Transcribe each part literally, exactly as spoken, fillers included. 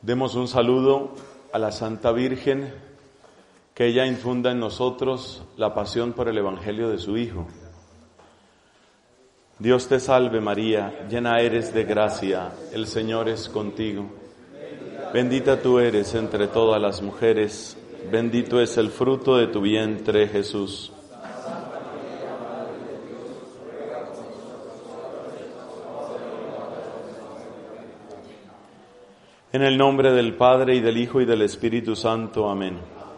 Demos un saludo a la Santa Virgen, que ella infunda en nosotros la pasión por el Evangelio de su Hijo. Dios te salve María, llena eres de gracia, el Señor es contigo. Bendita tú eres entre todas las mujeres, bendito es el fruto de tu vientre, Jesús. En el nombre del Padre, y del Hijo, y del Espíritu Santo. Amén.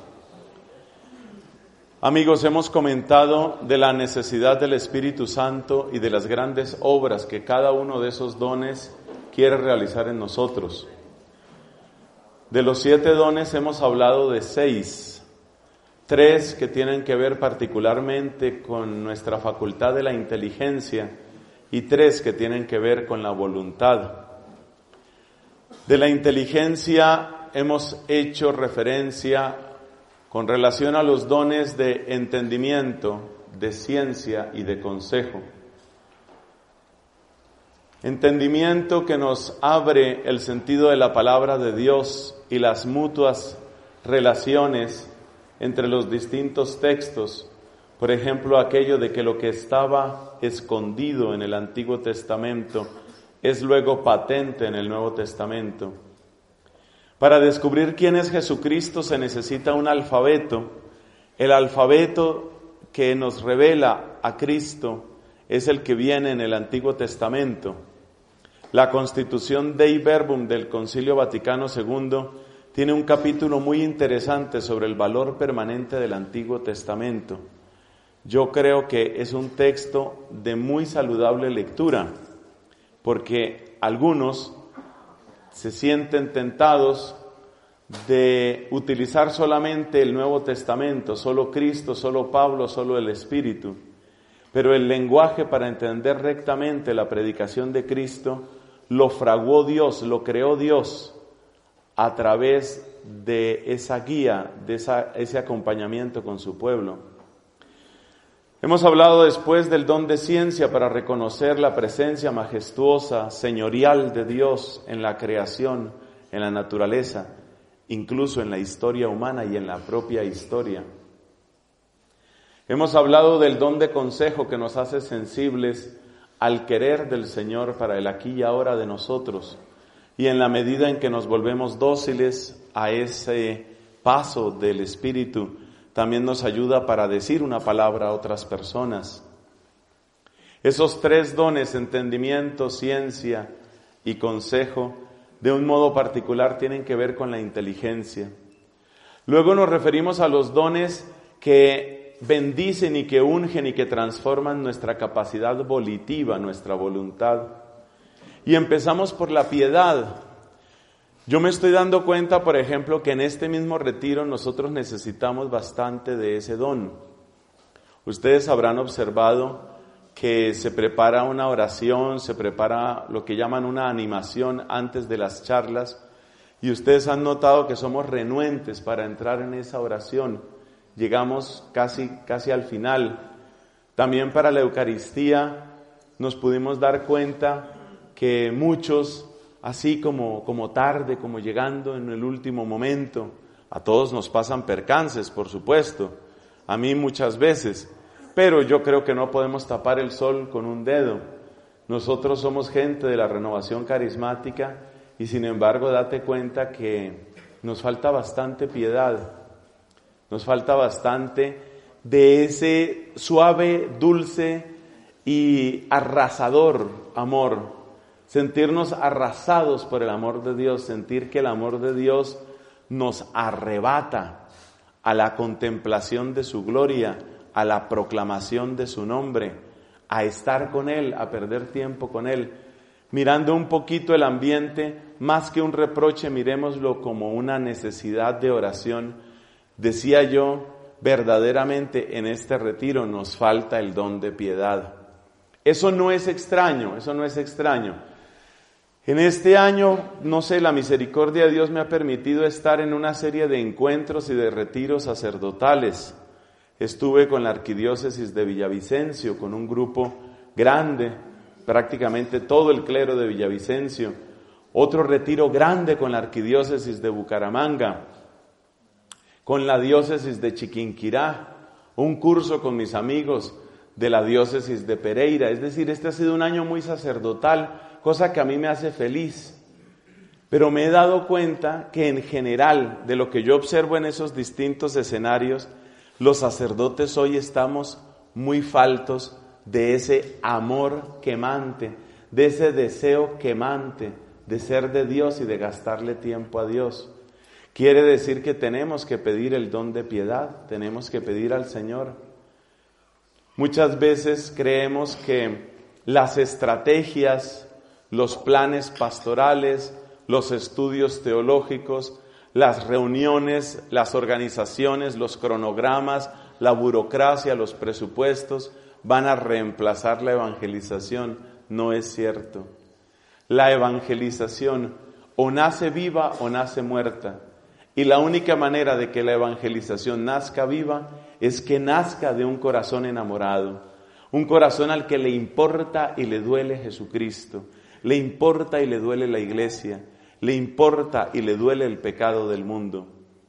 Amigos, hemos comentado de la necesidad del Espíritu Santo y de las grandes obras que cada uno de esos dones quiere realizar en nosotros. De los siete dones hemos hablado de seis. Tres que tienen que ver particularmente con nuestra facultad de la inteligencia y tres que tienen que ver con la voluntad. De la inteligencia hemos hecho referencia con relación a los dones de entendimiento, de ciencia y de consejo. Entendimiento que nos abre el sentido de la palabra de Dios y las mutuas relaciones entre los distintos textos. Por ejemplo, aquello de que lo que estaba escondido en el Antiguo Testamento es luego patente en el Nuevo Testamento. Para descubrir quién es Jesucristo se necesita un alfabeto. El alfabeto que nos revela a Cristo es el que viene en el Antiguo Testamento. La Constitución Dei Verbum del Concilio Vaticano segundo tiene un capítulo muy interesante sobre el valor permanente del Antiguo Testamento. Yo creo que es un texto de muy saludable lectura, porque algunos se sienten tentados de utilizar solamente el Nuevo Testamento, solo Cristo, solo Pablo, solo el Espíritu. Pero el lenguaje para entender rectamente la predicación de Cristo lo fraguó Dios, lo creó Dios a través de esa guía, de esa, ese acompañamiento con su pueblo. Hemos hablado después del don de ciencia para reconocer la presencia majestuosa, señorial de Dios en la creación, en la naturaleza, incluso en la historia humana y en la propia historia. Hemos hablado del don de consejo que nos hace sensibles al querer del Señor para el aquí y ahora de nosotros, y en la medida en que nos volvemos dóciles a ese paso del Espíritu, también nos ayuda para decir una palabra a otras personas. Esos tres dones, entendimiento, ciencia y consejo, de un modo particular tienen que ver con la inteligencia. Luego nos referimos a los dones que bendicen y que ungen y que transforman nuestra capacidad volitiva, nuestra voluntad. Y empezamos por la piedad. Yo me estoy dando cuenta, por ejemplo, que en este mismo retiro nosotros necesitamos bastante de ese don. Ustedes habrán observado que se prepara una oración, se prepara lo que llaman una animación antes de las charlas, y ustedes han notado que somos renuentes para entrar en esa oración. Llegamos casi, casi al final. También para la Eucaristía nos pudimos dar cuenta que muchos, así como, como tarde, como llegando en el último momento, a todos nos pasan percances, por supuesto, a mí muchas veces, pero yo creo que no podemos tapar el sol con un dedo. Nosotros somos gente de la renovación carismática y sin embargo date cuenta que nos falta bastante piedad, nos falta bastante de ese suave, dulce y arrasador amor. Sentirnos arrasados por el amor de Dios, sentir que el amor de Dios nos arrebata a la contemplación de su gloria, a la proclamación de su nombre, a estar con Él, a perder tiempo con Él. Mirando un poquito el ambiente, más que un reproche, miremoslo como una necesidad de oración. Decía yo, verdaderamente en este retiro nos falta el don de piedad. Eso no es extraño, eso no es extraño. En este año, no sé, la misericordia de Dios me ha permitido estar en una serie de encuentros y de retiros sacerdotales. Estuve con la Arquidiócesis de Villavicencio, con un grupo grande, prácticamente todo el clero de Villavicencio. otro retiro grande con la arquidiócesis de Bucaramanga, con la diócesis de Chiquinquirá, un curso con mis amigos de la diócesis de Pereira. Es decir, este ha sido un año muy sacerdotal, cosa que a mí me hace feliz. Pero me he dado cuenta que en general, de lo que yo observo en esos distintos escenarios, los sacerdotes hoy estamos muy faltos de ese amor quemante, de ese deseo quemante de ser de Dios y de gastarle tiempo a Dios. Quiere decir que tenemos que pedir el don de piedad, tenemos que pedir al Señor. Muchas veces creemos que las estrategias, los planes pastorales, los estudios teológicos, las reuniones, las organizaciones, los cronogramas, la burocracia, los presupuestos, van a reemplazar la evangelización. No es cierto. La evangelización o nace viva o nace muerta. Y la única manera de que la evangelización nazca viva es que nazca de un corazón enamorado, un corazón al que le importa y le duele Jesucristo, le importa y le duele la iglesia, le importa y le duele el pecado del mundo.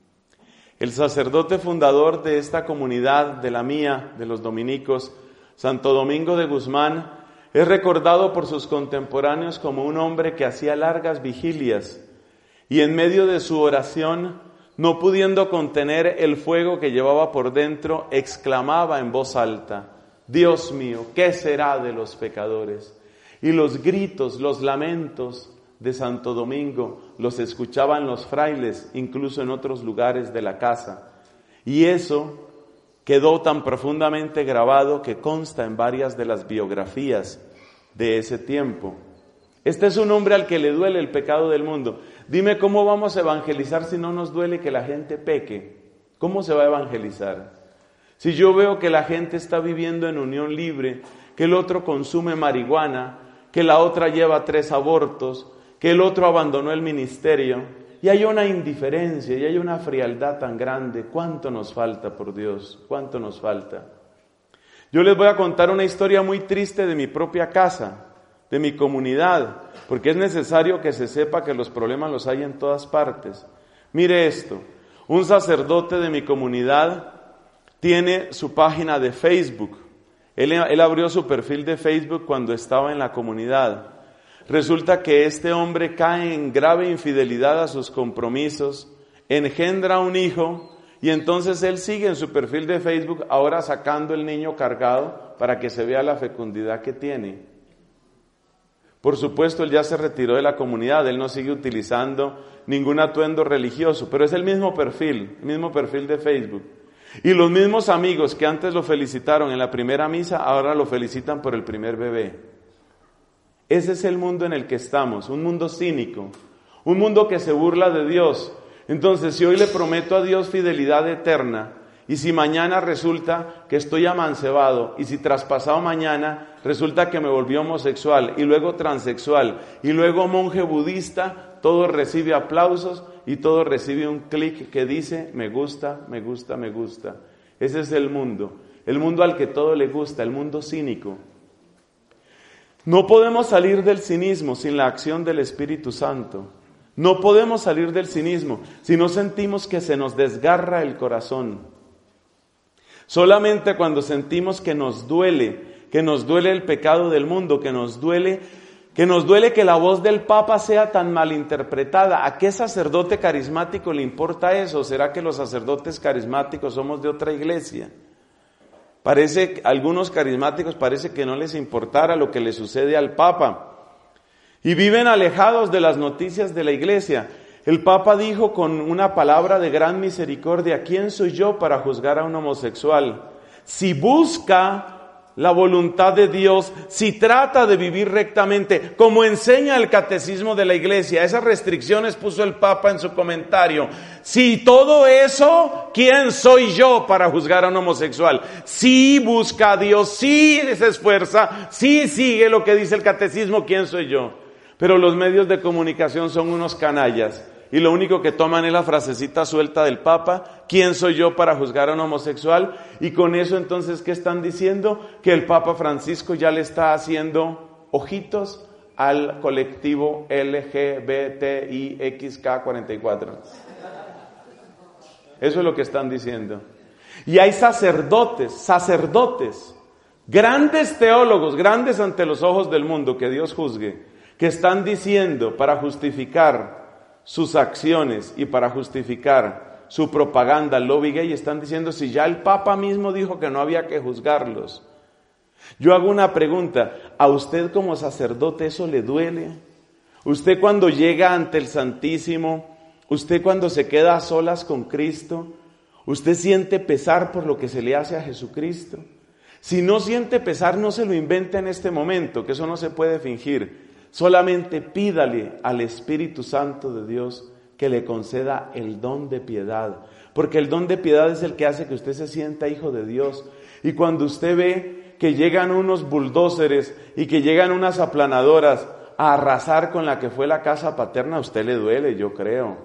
El sacerdote fundador de esta comunidad, de la mía, de los dominicos, Santo Domingo de Guzmán, es recordado por sus contemporáneos como un hombre que hacía largas vigilias y en medio de su oración, no pudiendo contener el fuego que llevaba por dentro, exclamaba en voz alta: Dios mío, ¿qué será de los pecadores? Y los gritos, los lamentos de Santo Domingo los escuchaban los frailes, incluso en otros lugares de la casa. Y eso quedó tan profundamente grabado que consta en varias de las biografías de ese tiempo. Este es un hombre al que le duele el pecado del mundo. Dime, ¿cómo vamos a evangelizar si no nos duele que la gente peque? ¿Cómo se va a evangelizar? Si yo veo que la gente está viviendo en unión libre, que el otro consume marihuana, que la otra lleva tres abortos, que el otro abandonó el ministerio, y hay una indiferencia y hay una frialdad tan grande, ¿cuánto nos falta, por Dios? ¿Cuánto nos falta? Yo les voy a contar una historia muy triste de mi propia casa, de mi comunidad, porque es necesario que se sepa que los problemas los hay en todas partes. Mire esto, un sacerdote de mi comunidad tiene su página de Facebook. Él, él abrió su perfil de Facebook cuando estaba en la comunidad. Resulta que este hombre cae en grave infidelidad a sus compromisos, engendra un hijo y entonces él sigue en su perfil de Facebook ahora sacando el niño cargado para que se vea la fecundidad que tiene. Por supuesto, él ya se retiró de la comunidad, él no sigue utilizando ningún atuendo religioso, pero es el mismo perfil, el mismo perfil de Facebook. Y los mismos amigos que antes lo felicitaron en la primera misa, ahora lo felicitan por el primer bebé. Ese es el mundo en el que estamos, un mundo cínico, un mundo que se burla de Dios. Entonces, si hoy le prometo a Dios fidelidad eterna, y si mañana resulta que estoy amancebado, y si traspasado mañana resulta que me volví homosexual, y luego transexual, y luego monje budista, todo recibe aplausos y todo recibe un clic que dice, me gusta, me gusta, me gusta. Ese es el mundo, el mundo al que todo le gusta, el mundo cínico. No podemos salir del cinismo sin la acción del Espíritu Santo. No podemos salir del cinismo si no sentimos que se nos desgarra el corazón. Solamente cuando sentimos que nos duele, que nos duele el pecado del mundo, que nos duele, que nos duele que la voz del Papa sea tan malinterpretada. ¿A qué sacerdote carismático le importa eso? ¿Será que los sacerdotes carismáticos somos de otra iglesia? Parece, algunos carismáticos parece que no les importara lo que le sucede al Papa. Y viven alejados de las noticias de la iglesia. El Papa dijo con una palabra de gran misericordia, ¿quién soy yo para juzgar a un homosexual? Si busca la voluntad de Dios, si trata de vivir rectamente, como enseña el catecismo de la iglesia, esas restricciones puso el Papa en su comentario. Si todo eso, ¿quién soy yo para juzgar a un homosexual? Si busca a Dios, si se esfuerza, si sigue lo que dice el catecismo, ¿quién soy yo? Pero los medios de comunicación son unos canallas. Y lo único que toman es la frasecita suelta del Papa, ¿quién soy yo para juzgar a un homosexual? Y con eso entonces, ¿qué están diciendo? Que el Papa Francisco ya le está haciendo ojitos al colectivo L G B T I X K cuarenta y cuatro. Eso es lo que están diciendo. Y hay sacerdotes, sacerdotes, grandes teólogos, grandes ante los ojos del mundo, que Dios juzgue, que están diciendo para justificar sus acciones y para justificar su propaganda al lobby gay, están diciendo si ya el Papa mismo dijo que no había que juzgarlos. Yo hago una pregunta, ¿a usted como sacerdote eso le duele? ¿Usted cuando llega ante el Santísimo, usted cuando se queda a solas con Cristo, usted siente pesar por lo que se le hace a Jesucristo? Si no siente pesar, no se lo invente en este momento, que eso no se puede fingir. Solamente pídale al Espíritu Santo de Dios que le conceda el don de piedad, porque el don de piedad es el que hace que usted se sienta hijo de Dios. Y cuando usted ve que llegan unos bulldóceres y que llegan unas aplanadoras a arrasar con la que fue la casa paterna, a usted le duele, yo creo.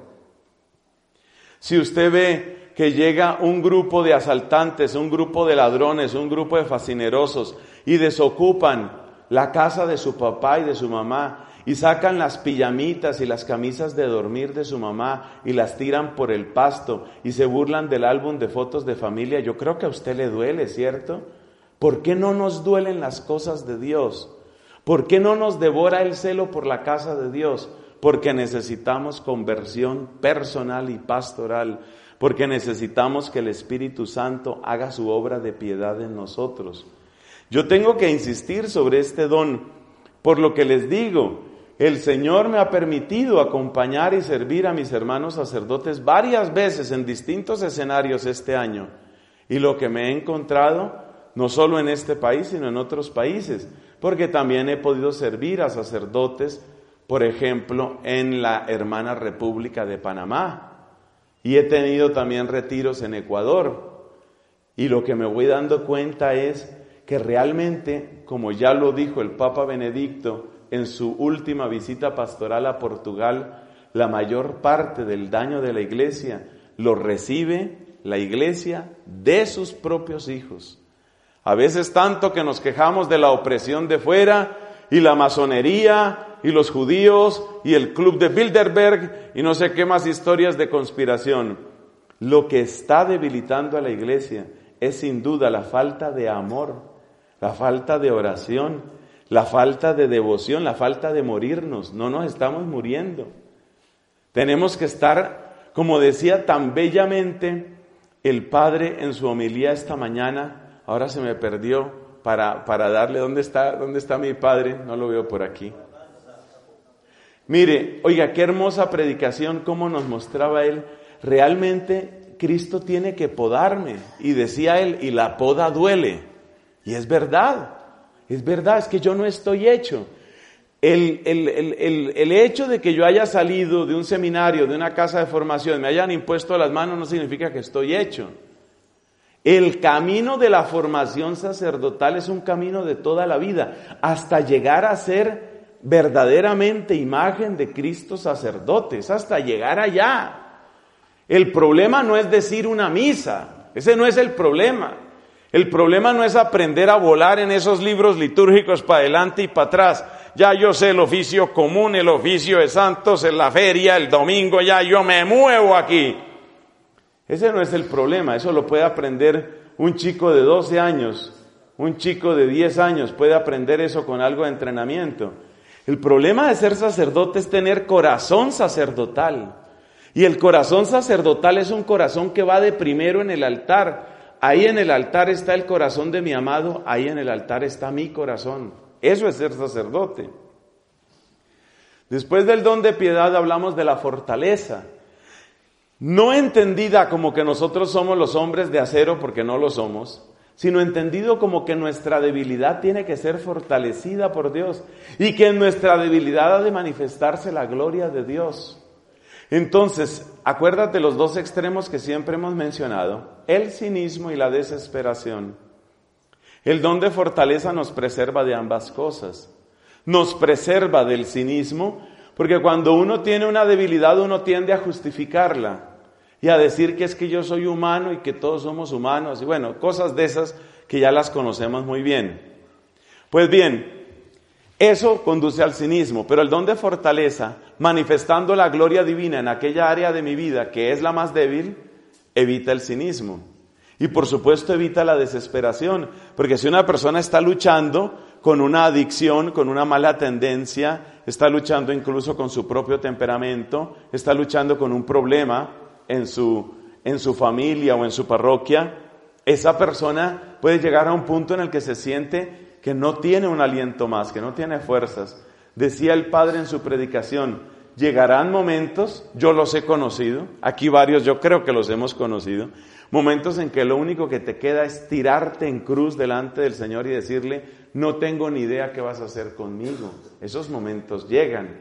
Si usted ve que llega un grupo de asaltantes, un grupo de ladrones, un grupo de fascinerosos y desocupan la casa de su papá y de su mamá y sacan las pijamitas y las camisas de dormir de su mamá y las tiran por el pasto y se burlan del álbum de fotos de familia, yo creo que a usted le duele, ¿cierto? ¿Por qué no nos duelen las cosas de Dios? ¿Por qué no nos devora el celo por la casa de Dios? Porque necesitamos conversión personal y pastoral, porque necesitamos que el Espíritu Santo haga su obra de piedad en nosotros. Yo tengo que insistir sobre este don, por lo que les digo, el Señor me ha permitido acompañar y servir a mis hermanos sacerdotes varias veces en distintos escenarios este año, y lo que me he encontrado, no solo en este país, sino en otros países, porque también he podido servir a sacerdotes, por ejemplo, en la hermana República de Panamá, y he tenido también retiros en Ecuador, y lo que me voy dando cuenta es que realmente, como ya lo dijo el Papa Benedicto en su última visita pastoral a Portugal, la mayor parte del daño de la iglesia lo recibe la iglesia de sus propios hijos. A veces tanto que nos quejamos de la opresión de fuera y la masonería y los judíos y el club de Bilderberg y no sé qué más historias de conspiración. Lo que está debilitando a la iglesia es sin duda la falta de amor, la falta de oración, la falta de devoción, la falta de morirnos. No nos estamos muriendo. Tenemos que estar, como decía tan bellamente el Padre en su homilía esta mañana, ahora se me perdió para, para darle, ¿dónde está, ¿dónde está mi padre? No lo veo por aquí. Mire, oiga, qué hermosa predicación, cómo nos mostraba él. Realmente Cristo tiene que podarme. Y decía él, y la poda duele. Y es verdad, es verdad, es que yo no estoy hecho. El, el, el, el, el hecho de que yo haya salido de un seminario, de una casa de formación, me hayan impuesto las manos, no significa que estoy hecho. El camino de la formación sacerdotal es un camino de toda la vida, hasta llegar a ser verdaderamente imagen de Cristo sacerdotes, hasta llegar allá. El problema no es decir una misa, ese no es el problema. El problema no es aprender a volar en esos libros litúrgicos para adelante y para atrás. Ya yo sé el oficio común, el oficio de santos, en la feria, el domingo, ya yo me muevo aquí. Ese no es el problema, eso lo puede aprender un chico de doce años, un chico de diez años, puede aprender eso con algo de entrenamiento. El problema de ser sacerdote es tener corazón sacerdotal. Y el corazón sacerdotal es un corazón que va de primero en el altar. Ahí en el altar está el corazón de mi amado, ahí en el altar está mi corazón. Eso es ser sacerdote. Después del don de piedad hablamos de la fortaleza. No entendida como que nosotros somos los hombres de acero, porque no lo somos, sino entendido como que nuestra debilidad tiene que ser fortalecida por Dios y que en nuestra debilidad ha de manifestarse la gloria de Dios. Entonces, acuérdate los dos extremos que siempre hemos mencionado, el cinismo y la desesperación. El don de fortaleza nos preserva de ambas cosas. Nos preserva del cinismo, porque cuando uno tiene una debilidad, uno tiende a justificarla y a decir que es que yo soy humano y que todos somos humanos, y bueno, cosas de esas que ya las conocemos muy bien. Pues bien, Eso conduce al cinismo, pero el don de fortaleza, manifestando la gloria divina en aquella área de mi vida que es la más débil, evita el cinismo. Y por supuesto evita la desesperación, porque si una persona está luchando con una adicción, con una mala tendencia, está luchando incluso con su propio temperamento, está luchando con un problema en su, en su familia o en su parroquia, esa persona puede llegar a un punto en el que se siente que no tiene un aliento más, que no tiene fuerzas. Decía el Padre en su predicación, llegarán momentos, yo los he conocido, aquí varios yo creo que los hemos conocido, momentos en que lo único que te queda es tirarte en cruz delante del Señor y decirle, no tengo ni idea qué vas a hacer conmigo. Esos momentos llegan.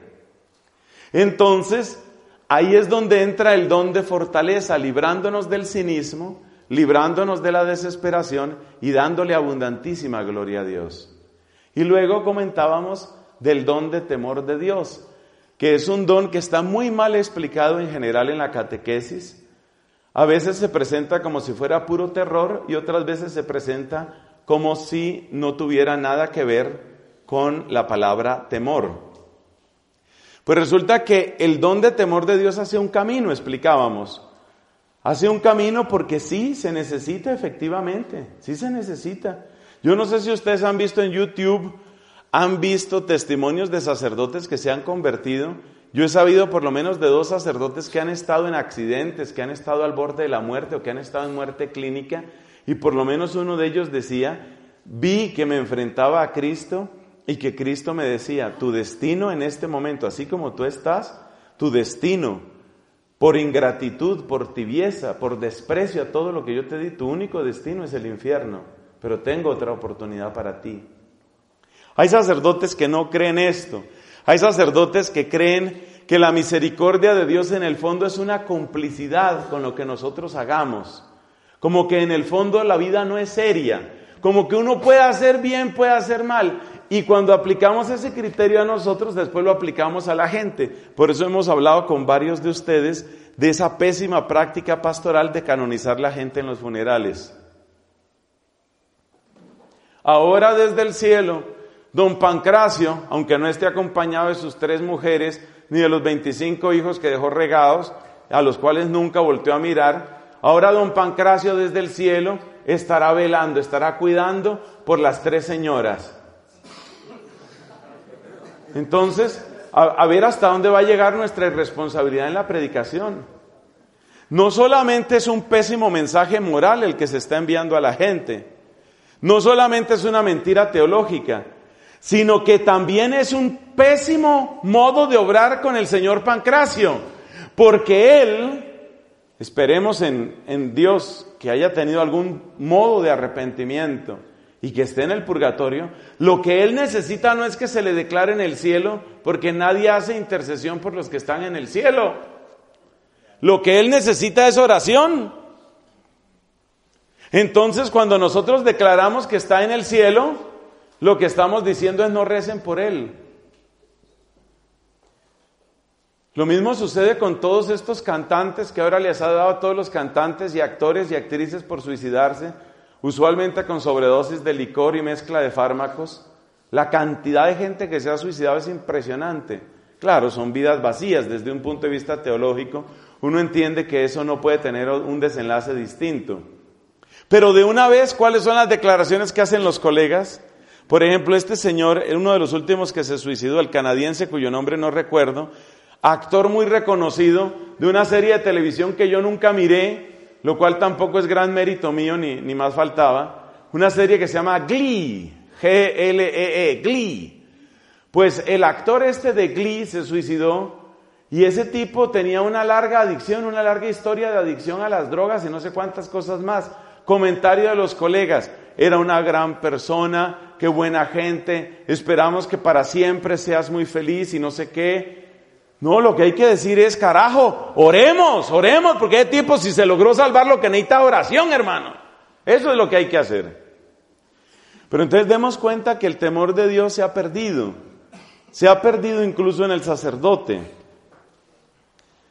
Entonces, ahí es donde entra el don de fortaleza, librándonos del cinismo, librándonos de la desesperación y dándole abundantísima gloria a Dios. Y luego comentábamos del don de temor de Dios, que es un don que está muy mal explicado en general en la catequesis. A veces se presenta como si fuera puro terror y otras veces se presenta como si no tuviera nada que ver con la palabra temor. Pues resulta que el don de temor de Dios hace un camino, explicábamos. Hace un camino porque sí se necesita efectivamente, sí se necesita. Yo no sé si ustedes han visto en YouTube, han visto testimonios de sacerdotes que se han convertido. Yo he sabido por lo menos de dos sacerdotes que han estado en accidentes, que han estado al borde de la muerte o que han estado en muerte clínica, y por lo menos uno de ellos decía, vi que me enfrentaba a Cristo y que Cristo me decía, tu destino en este momento, así como tú estás, tu destino, por ingratitud, por tibieza, por desprecio a todo lo que yo te di, tu único destino es el infierno, pero tengo otra oportunidad para ti. Hay sacerdotes que no creen esto. Hay sacerdotes que creen que la misericordia de Dios en el fondo es una complicidad con lo que nosotros hagamos. Como que en el fondo la vida no es seria. Como que uno puede hacer bien, puede hacer mal. Y cuando aplicamos ese criterio a nosotros, después lo aplicamos a la gente. Por eso hemos hablado con varios de ustedes de esa pésima práctica pastoral de canonizar la gente en los funerales. Ahora desde el cielo, don Pancracio, aunque no esté acompañado de sus tres mujeres, ni de los veinticinco hijos que dejó regados, a los cuales nunca volteó a mirar, ahora don Pancracio desde el cielo estará velando, estará cuidando por las tres señoras. Entonces, a, a ver hasta dónde va a llegar nuestra irresponsabilidad en la predicación. No solamente es un pésimo mensaje moral el que se está enviando a la gente, no solamente es una mentira teológica, sino que también es un pésimo modo de obrar con el señor Pancracio, porque él, esperemos en, en Dios que haya tenido algún modo de arrepentimiento y que esté en el purgatorio, lo que él necesita no es que se le declare en el cielo, porque nadie hace intercesión por los que están en el cielo. Lo que él necesita es oración. Entonces, cuando nosotros declaramos que está en el cielo, lo que estamos diciendo es no recen por él. Lo mismo sucede con todos estos cantantes que ahora les ha dado a todos los cantantes y actores y actrices por suicidarse, usualmente con sobredosis de licor y mezcla de fármacos. La cantidad de gente que se ha suicidado es impresionante. Claro, son vidas vacías desde un punto de vista teológico. Uno entiende que eso no puede tener un desenlace distinto. Pero de una vez, ¿cuáles son las declaraciones que hacen los colegas? Por ejemplo, este señor, uno de los últimos que se suicidó, el canadiense cuyo nombre no recuerdo, actor muy reconocido de una serie de televisión que yo nunca miré, lo cual tampoco es gran mérito mío ni, ni más faltaba, una serie que se llama Glee, G L E E, Glee. Pues el actor este de Glee se suicidó y ese tipo tenía una larga adicción, una larga historia de adicción a las drogas y no sé cuántas cosas más. Comentario de los colegas, era una gran persona, qué buena gente, esperamos que para siempre seas muy feliz y no sé qué. No, lo que hay que decir es, carajo, oremos, oremos, porque ese tipo si se logró salvar lo que necesita oración, hermano. Eso es lo que hay que hacer. Pero entonces demos cuenta que el temor de Dios se ha perdido. Se ha perdido incluso en el sacerdote.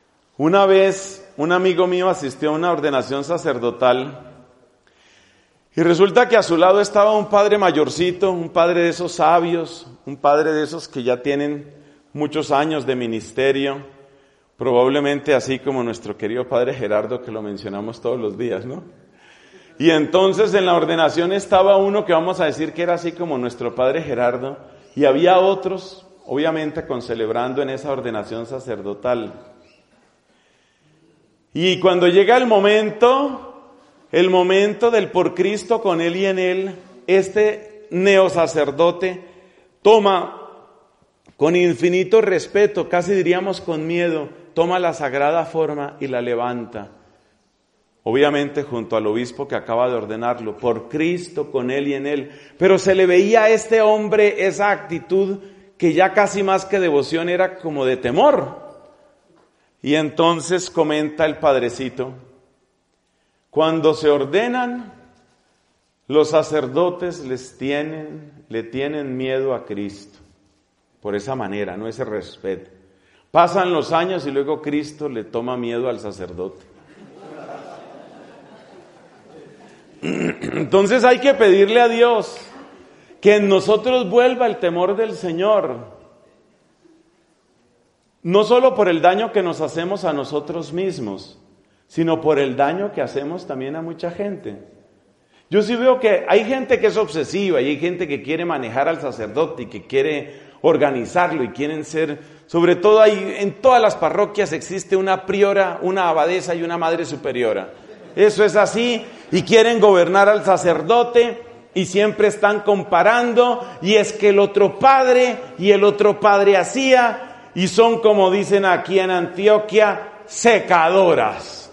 Una vez un amigo mío asistió a una ordenación sacerdotal Y resulta que a su lado estaba un padre mayorcito, un padre de esos sabios, un padre de esos que ya tienen muchos años de ministerio, probablemente así como nuestro querido padre Gerardo, que lo mencionamos todos los días, ¿no? Y entonces en la ordenación estaba uno que vamos a decir que era así como nuestro padre Gerardo, y había otros, obviamente concelebrando en esa ordenación sacerdotal. Y cuando llega el momento, el momento del por Cristo con Él y en Él, este neosacerdote toma con infinito respeto, casi diríamos con miedo, toma la sagrada forma y la levanta. Obviamente junto al obispo que acaba de ordenarlo, por Cristo, con Él y en Él. Pero se le veía a este hombre esa actitud que ya casi más que devoción era como de temor. Y entonces comenta el padrecito, cuando se ordenan, los sacerdotes les tienen, le tienen miedo a Cristo. Por esa manera, no ese respeto. Pasan los años y luego Cristo le toma miedo al sacerdote. Entonces hay que pedirle a Dios que en nosotros vuelva el temor del Señor. No solo por el daño que nos hacemos a nosotros mismos, sino por el daño que hacemos también a mucha gente. Yo sí veo que hay gente que es obsesiva y hay gente que quiere manejar al sacerdote y que quiere organizarlo y quieren ser, sobre todo hay, en todas las parroquias existe una priora, una abadesa y una madre superiora. Eso es así y quieren gobernar al sacerdote y siempre están comparando y es que el otro padre y el otro padre hacía y son, como dicen aquí en Antioquia, secadoras.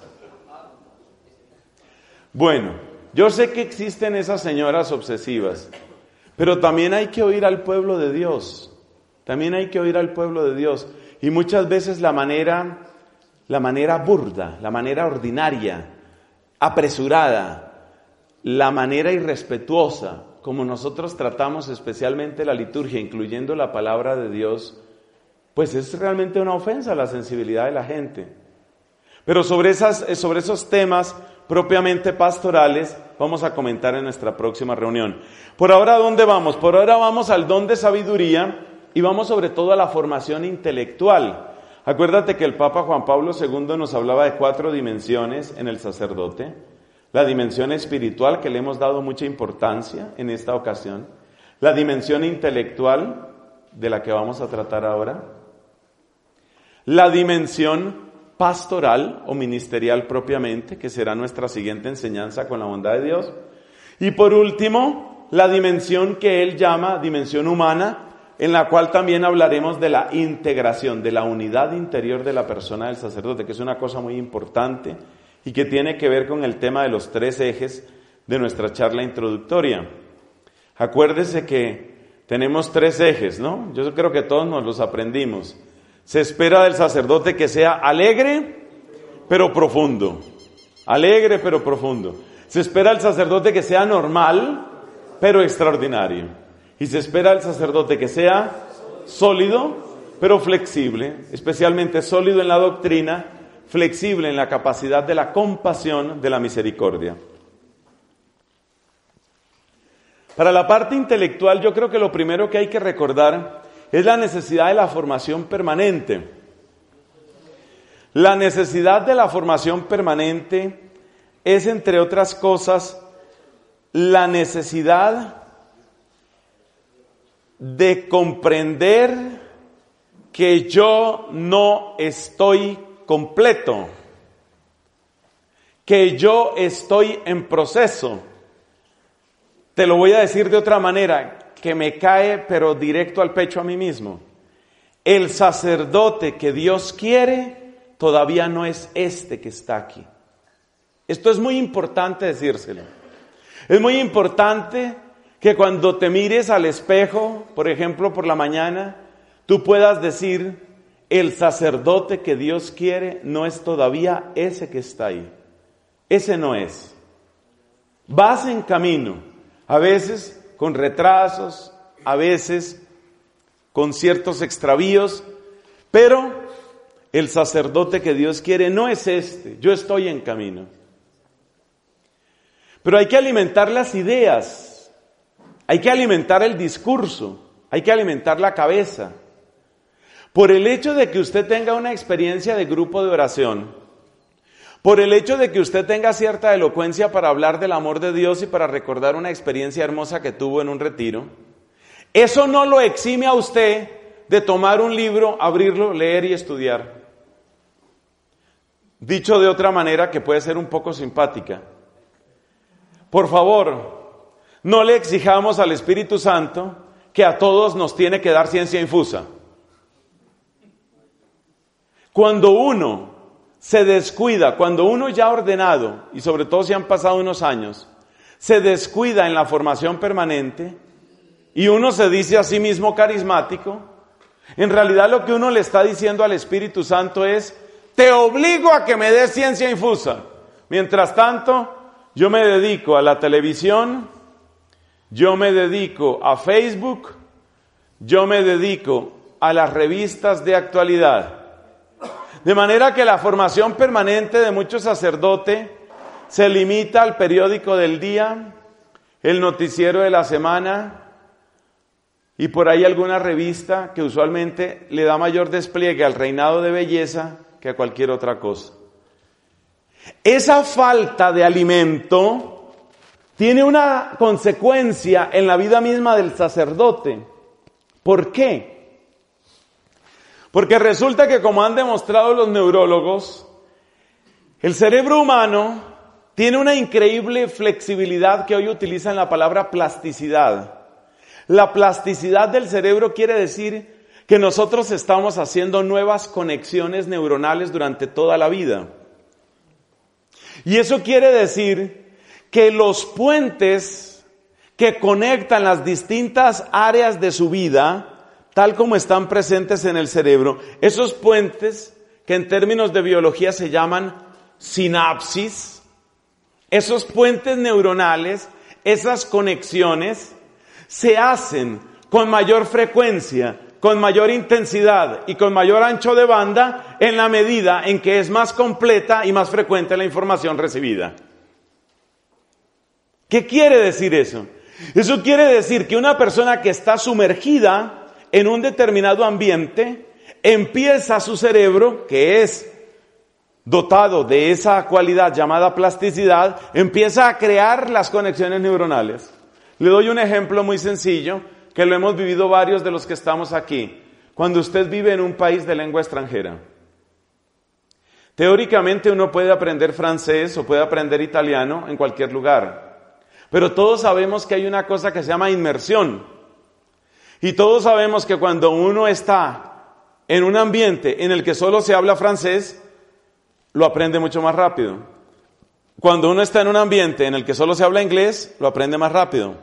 Bueno, yo sé que existen esas señoras obsesivas, pero también hay que oír al pueblo de Dios. También hay que oír al pueblo de Dios. Y muchas veces la manera, la manera burda, la manera ordinaria, apresurada, la manera irrespetuosa, como nosotros tratamos especialmente la liturgia, incluyendo la palabra de Dios, pues es realmente una ofensa a la sensibilidad de la gente. Pero sobre, esas, sobre esos temas propiamente pastorales vamos a comentar en nuestra próxima reunión. Por ahora, ¿a dónde vamos? Por ahora vamos al don de sabiduría y vamos sobre todo a la formación intelectual. Acuérdate que el Papa Juan Pablo segundo nos hablaba de cuatro dimensiones en el sacerdote. La dimensión espiritual, que le hemos dado mucha importancia en esta ocasión. La dimensión intelectual, de la que vamos a tratar ahora. La dimensión pastoral o ministerial propiamente, que será nuestra siguiente enseñanza con la bondad de Dios. Y por último, la dimensión que él llama dimensión humana, en la cual también hablaremos de la integración, de la unidad interior de la persona del sacerdote, que es una cosa muy importante y que tiene que ver con el tema de los tres ejes de nuestra charla introductoria. Acuérdese que tenemos tres ejes, ¿no? Yo creo que todos nos los aprendimos. Se espera del sacerdote que sea alegre, pero profundo. Alegre, pero profundo. Se espera del sacerdote que sea normal, pero extraordinario. Y se espera del sacerdote que sea sólido, pero flexible, especialmente sólido en la doctrina, flexible en la capacidad de la compasión, de la misericordia. Para la parte intelectual, yo creo que lo primero que hay que recordar es la necesidad de la formación permanente. La necesidad de la formación permanente es, entre otras cosas, la necesidad de comprender que yo no estoy completo, que yo estoy en proceso. Te lo voy a decir de otra manera, que me cae pero directo al pecho a mí mismo. El sacerdote que Dios quiere todavía no es este que está aquí. Esto es muy importante decírselo. Es muy importante que cuando te mires al espejo, por ejemplo, por la mañana, tú puedas decir, el sacerdote que Dios quiere no es todavía ese que está ahí. Ese no es. Vas en camino, a veces con retrasos, a veces con ciertos extravíos, pero el sacerdote que Dios quiere no es este, yo estoy en camino. Pero hay que alimentar las ideas, hay que alimentar el discurso, hay que alimentar la cabeza. Por el hecho de que usted tenga una experiencia de grupo de oración, por el hecho de que usted tenga cierta elocuencia para hablar del amor de Dios y para recordar una experiencia hermosa que tuvo en un retiro, eso no lo exime a usted de tomar un libro, abrirlo, leer y estudiar. Dicho de otra manera que puede ser un poco simpática. Por favor, no le exijamos al Espíritu Santo que a todos nos tiene que dar ciencia infusa. Cuando uno se descuida, cuando uno ya ordenado, y sobre todo si han pasado unos años, se descuida en la formación permanente, y uno se dice a sí mismo carismático, en realidad lo que uno le está diciendo al Espíritu Santo es, te obligo a que me des ciencia infusa. Mientras tanto, yo me dedico a la televisión, yo me dedico a Facebook, yo me dedico a las revistas de actualidad. De manera que la formación permanente de muchos sacerdotes se limita al periódico del día, el noticiero de la semana y por ahí alguna revista que usualmente le da mayor despliegue al reinado de belleza que a cualquier otra cosa. Esa falta de alimento tiene una consecuencia en la vida misma del sacerdote. ¿Por qué? Porque resulta que, como han demostrado los neurólogos, el cerebro humano tiene una increíble flexibilidad que hoy utilizan la palabra plasticidad. La plasticidad del cerebro quiere decir que nosotros estamos haciendo nuevas conexiones neuronales durante toda la vida. Y eso quiere decir que los puentes que conectan las distintas áreas de su vida, tal como están presentes en el cerebro, esos puentes que en términos de biología se llaman sinapsis, esos puentes neuronales, esas conexiones, se hacen con mayor frecuencia, con mayor intensidad y con mayor ancho de banda en la medida en que es más completa y más frecuente la información recibida. ¿Qué quiere decir eso? Eso quiere decir que una persona que está sumergida en un determinado ambiente, empieza su cerebro, que es dotado de esa cualidad llamada plasticidad, empieza a crear las conexiones neuronales. Le doy un ejemplo muy sencillo, que lo hemos vivido varios de los que estamos aquí. Cuando usted vive en un país de lengua extranjera, teóricamente uno puede aprender francés o puede aprender italiano en cualquier lugar, pero todos sabemos que hay una cosa que se llama inmersión. Y todos sabemos que cuando uno está en un ambiente en el que solo se habla francés, lo aprende mucho más rápido. Cuando uno está en un ambiente en el que solo se habla inglés, lo aprende más rápido.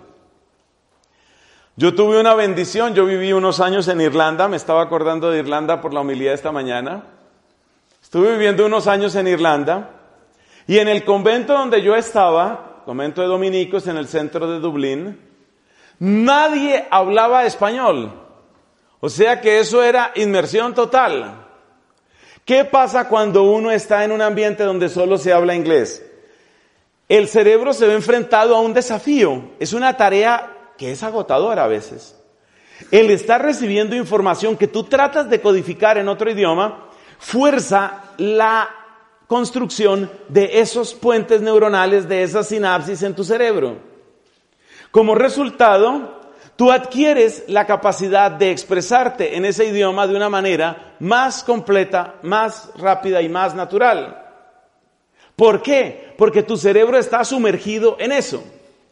Yo tuve una bendición, yo viví unos años en Irlanda, me estaba acordando de Irlanda por la homilía de esta mañana. Estuve viviendo unos años en Irlanda y en el convento donde yo estaba, convento de dominicos en el centro de Dublín, nadie hablaba español, o sea que eso era inmersión total. ¿Qué pasa cuando uno está en un ambiente donde solo se habla inglés? El cerebro se ve enfrentado a un desafío, es una tarea que es agotadora a veces. El estar recibiendo información que tú tratas de codificar en otro idioma, fuerza la construcción de esos puentes neuronales, de esas sinapsis en tu cerebro. Como resultado, tú adquieres la capacidad de expresarte en ese idioma de una manera más completa, más rápida y más natural. ¿Por qué? Porque tu cerebro está sumergido en eso.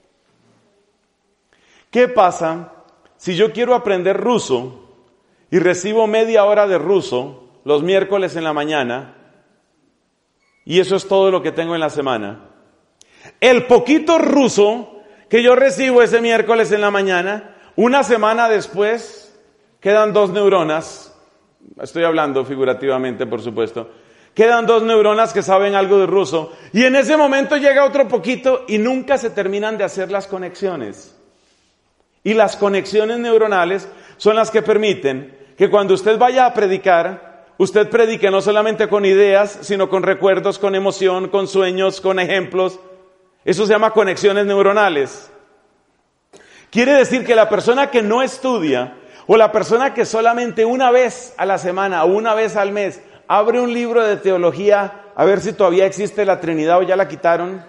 ¿Qué pasa si yo quiero aprender ruso y recibo media hora de ruso los miércoles en la mañana y eso es todo lo que tengo en la semana? El poquito ruso que yo recibo ese miércoles en la mañana, una semana después quedan dos neuronas, estoy hablando figurativamente por supuesto, quedan dos neuronas que saben algo de ruso y en ese momento llega otro poquito y nunca se terminan de hacer las conexiones. Y las conexiones neuronales son las que permiten que cuando usted vaya a predicar, usted predique no solamente con ideas, sino con recuerdos, con emoción, con sueños, con ejemplos. Eso se llama conexiones neuronales. Quiere decir que la persona que no estudia, o la persona que solamente una vez a la semana o una vez al mes abre un libro de teología a ver si todavía existe la Trinidad o ya la quitaron,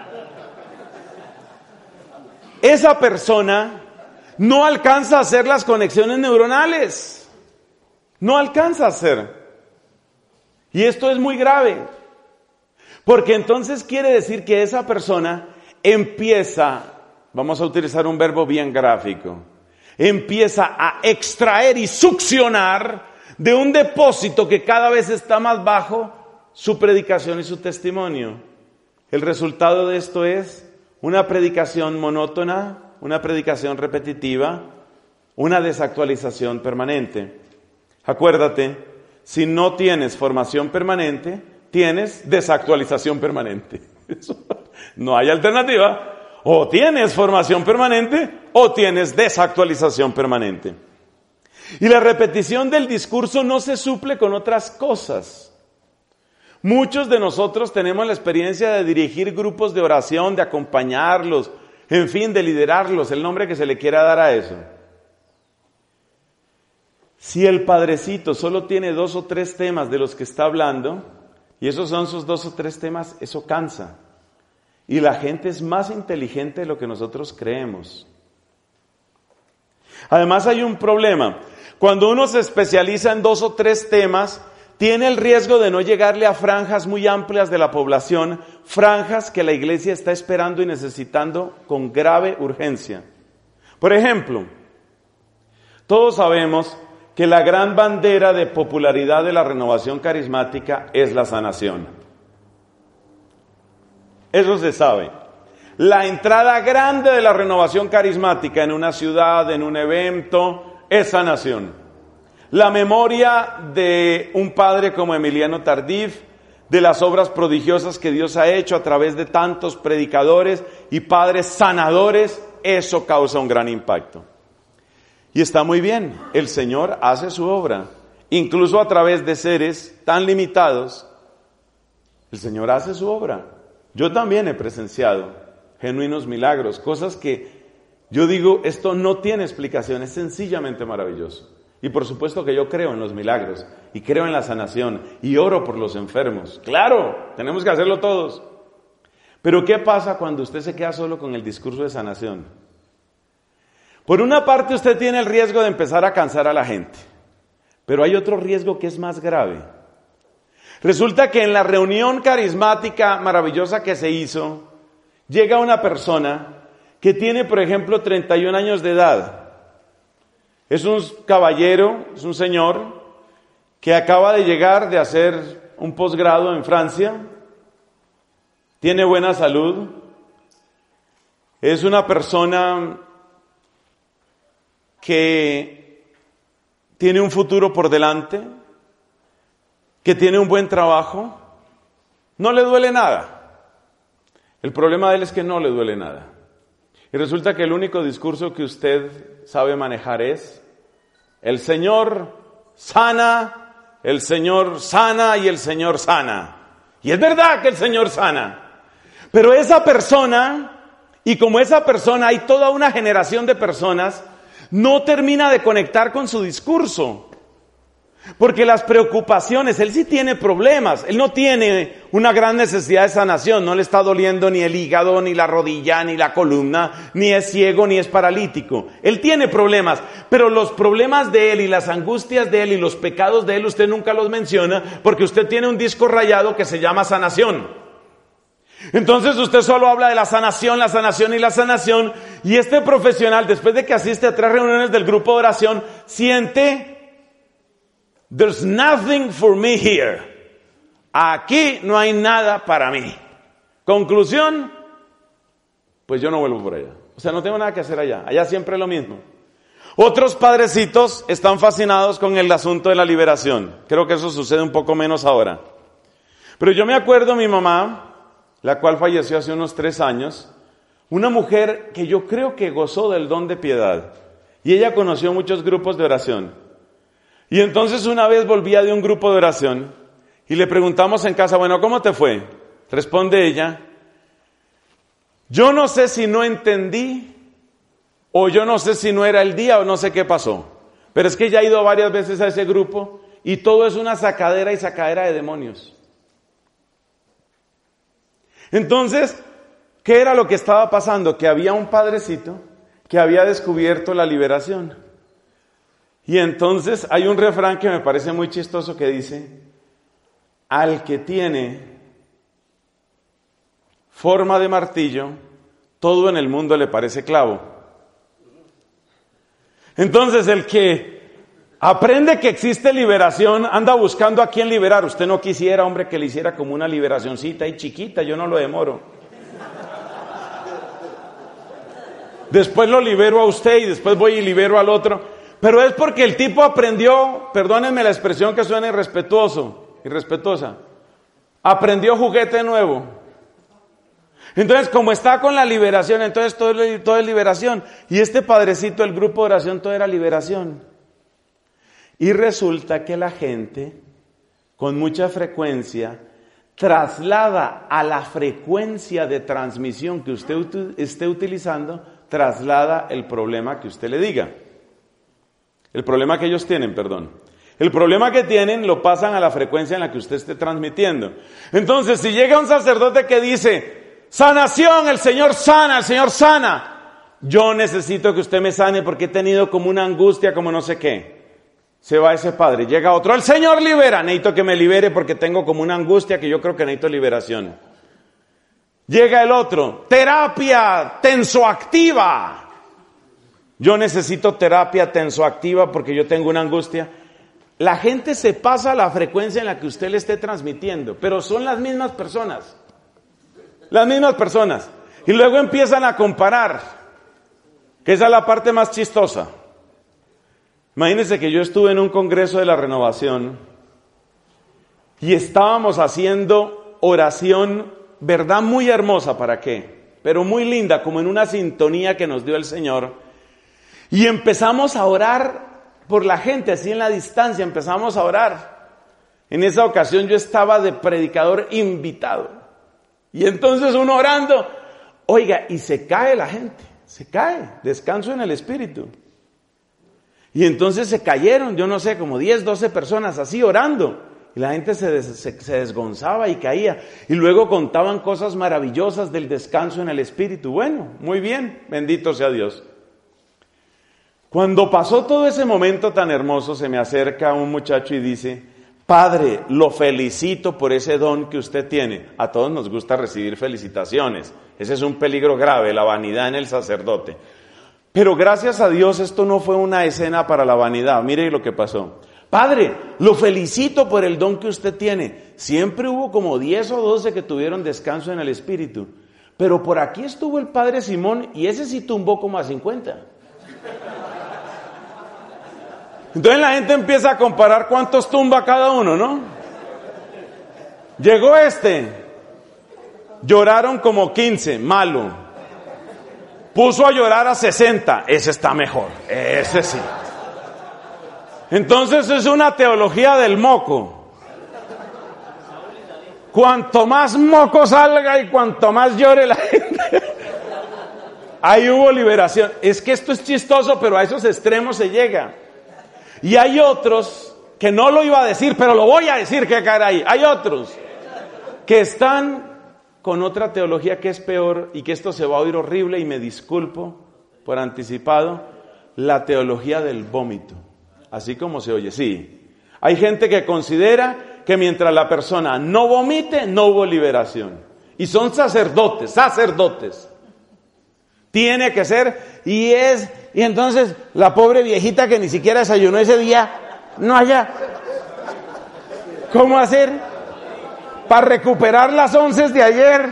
esa persona no alcanza a hacer las conexiones neuronales. No alcanza a hacer. Y esto es muy grave. Porque entonces quiere decir que esa persona empieza, vamos a utilizar un verbo bien gráfico, empieza a extraer y succionar de un depósito que cada vez está más bajo su predicación y su testimonio. El resultado de esto es una predicación monótona, una predicación repetitiva, una desactualización permanente. Acuérdate, si no tienes formación permanente, tienes desactualización permanente. No hay alternativa. O tienes formación permanente o tienes desactualización permanente. Y la repetición del discurso no se suple con otras cosas. Muchos de nosotros tenemos la experiencia de dirigir grupos de oración, de acompañarlos, en fin, de liderarlos, el nombre que se le quiera dar a eso. Si el padrecito solo tiene dos o tres temas de los que está hablando, y esos son sus dos o tres temas, eso cansa. Y la gente es más inteligente de lo que nosotros creemos. Además hay un problema. Cuando uno se especializa en dos o tres temas, tiene el riesgo de no llegarle a franjas muy amplias de la población, franjas que la iglesia está esperando y necesitando con grave urgencia. Por ejemplo, todos sabemos que la gran bandera de popularidad de la renovación carismática es la sanación. Eso se sabe. La entrada grande de la renovación carismática en una ciudad, en un evento, es sanación. La memoria de un padre como Emiliano Tardif, de las obras prodigiosas que Dios ha hecho a través de tantos predicadores y padres sanadores, eso causa un gran impacto. Y está muy bien, el Señor hace su obra, incluso a través de seres tan limitados, el Señor hace su obra. Yo también he presenciado genuinos milagros, cosas que yo digo, esto no tiene explicación, es sencillamente maravilloso. Y por supuesto que yo creo en los milagros, y creo en la sanación, y oro por los enfermos. Claro, tenemos que hacerlo todos. Pero ¿qué pasa cuando usted se queda solo con el discurso de sanación? Por una parte usted tiene el riesgo de empezar a cansar a la gente, pero hay otro riesgo que es más grave. Resulta que en la reunión carismática maravillosa que se hizo, llega una persona que tiene, por ejemplo, treinta y un años de edad. Es un caballero, es un señor que acaba de llegar de hacer un posgrado en Francia, tiene buena salud, es una persona que tiene un futuro por delante, que tiene un buen trabajo, no le duele nada. El problema de él es que no le duele nada. Y resulta que el único discurso que usted sabe manejar es: el Señor sana, el Señor sana y el Señor sana. Y es verdad que el Señor sana. Pero esa persona, y como esa persona hay toda una generación de personas, no termina de conectar con su discurso. Porque las preocupaciones, él sí tiene problemas, él no tiene una gran necesidad de sanación, no le está doliendo ni el hígado, ni la rodilla, ni la columna, ni es ciego, ni es paralítico. Él tiene problemas, pero los problemas de él y las angustias de él y los pecados de él usted nunca los menciona, porque usted tiene un disco rayado que se llama sanación. Entonces usted solo habla de la sanación, la sanación y la sanación, y este profesional, después de que asiste a tres reuniones del grupo de oración, siente: there's nothing for me here. Aquí no hay nada para mí. Conclusión, pues yo no vuelvo por allá. O sea, no tengo nada que hacer allá. Allá siempre es lo mismo. Otros padrecitos están fascinados con el asunto de la liberación. Creo que eso sucede un poco menos ahora. Pero yo me acuerdo mi mamá, la cual falleció hace unos tres años, una mujer que yo creo que gozó del don de piedad. Y ella conoció muchos grupos de oración. Y entonces una vez volvía de un grupo de oración y le preguntamos en casa: bueno, ¿cómo te fue? Responde ella: Yo no sé si no entendí, o yo no sé si no era el día, o no sé qué pasó. Pero es que ya he ido varias veces a ese grupo, y todo es una sacadera y sacadera de demonios. Entonces, ¿qué era lo que estaba pasando? Que había un padrecito que había descubierto la liberación. Y entonces hay un refrán que me parece muy chistoso que dice: al que tiene forma de martillo, todo en el mundo le parece clavo. Entonces el que aprende que existe liberación, anda buscando a quién liberar. Usted no quisiera, hombre, que le hiciera como una liberacioncita y chiquita, yo no lo demoro. Después lo libero a usted y después voy y libero al otro. Pero es porque el tipo aprendió, perdónenme la expresión que suena irrespetuoso, irrespetuosa, aprendió juguete nuevo. Entonces, como está con la liberación, entonces todo, todo es liberación. Y este padrecito, el grupo de oración, todo era liberación. Y resulta que la gente, con mucha frecuencia, traslada a la frecuencia de transmisión que usted ut- esté utilizando, traslada el problema que usted le diga. El problema que ellos tienen, perdón. El problema que tienen lo pasan a la frecuencia en la que usted esté transmitiendo. Entonces, si llega un sacerdote que dice: sanación, el Señor sana, el Señor sana. Yo necesito que usted me sane porque he tenido como una angustia, como no sé qué. Se va ese padre, llega otro: el Señor libera. Necesito que me libere porque tengo como una angustia que yo creo que necesito liberación. Llega el otro: terapia tensoactiva. Yo necesito terapia tensoactiva porque yo tengo una angustia. La gente se pasa a la frecuencia en la que usted le esté transmitiendo, pero son las mismas personas. Las mismas personas. Y luego empiezan a comparar, que esa es la parte más chistosa. Imagínense que yo estuve en un congreso de la renovación y estábamos haciendo oración, verdad muy hermosa, ¿para qué? Pero muy linda, como en una sintonía que nos dio el Señor. Y empezamos a orar por la gente, así en la distancia, empezamos a orar. En esa ocasión yo estaba de predicador invitado. Y entonces uno orando, oiga, y se cae la gente, se cae, descanso en el espíritu. Y entonces se cayeron, yo no sé, como diez, doce personas así orando. Y la gente se, des, se, se desgonzaba y caía. Y luego contaban cosas maravillosas del descanso en el espíritu. Bueno, muy bien, bendito sea Dios. Cuando pasó todo ese momento tan hermoso, se me acerca un muchacho y dice: padre, lo felicito por ese don que usted tiene. A todos nos gusta recibir felicitaciones. Ese es un peligro grave, la vanidad en el sacerdote. Pero gracias a Dios esto no fue una escena para la vanidad. Mire lo que pasó. Padre, lo felicito por el don que usted tiene. Siempre hubo como diez o doce que tuvieron descanso en el espíritu. Pero por aquí estuvo el padre Simón y ese sí tumbó como a cincuenta. Entonces la gente empieza a comparar cuántos tumba cada uno, ¿no? Llegó este, lloraron como quince, malo. Puso a llorar a sesenta, ese está mejor, ese sí. Entonces es una teología del moco. Cuanto más moco salga y cuanto más llore la gente, ahí hubo liberación. Es que esto es chistoso, pero a esos extremos se llega. Y hay otros, que no lo iba a decir, pero lo voy a decir, que caray. Hay otros que están con otra teología que es peor y que esto se va a oír horrible y me disculpo por anticipado, la teología del vómito. Así como se oye, sí. Hay gente que considera que mientras la persona no vomite, no hubo liberación. Y son sacerdotes, sacerdotes. Tiene que ser, y es... Y entonces la pobre viejita que ni siquiera desayunó ese día, no haya. ¿Cómo hacer para recuperar las once de ayer?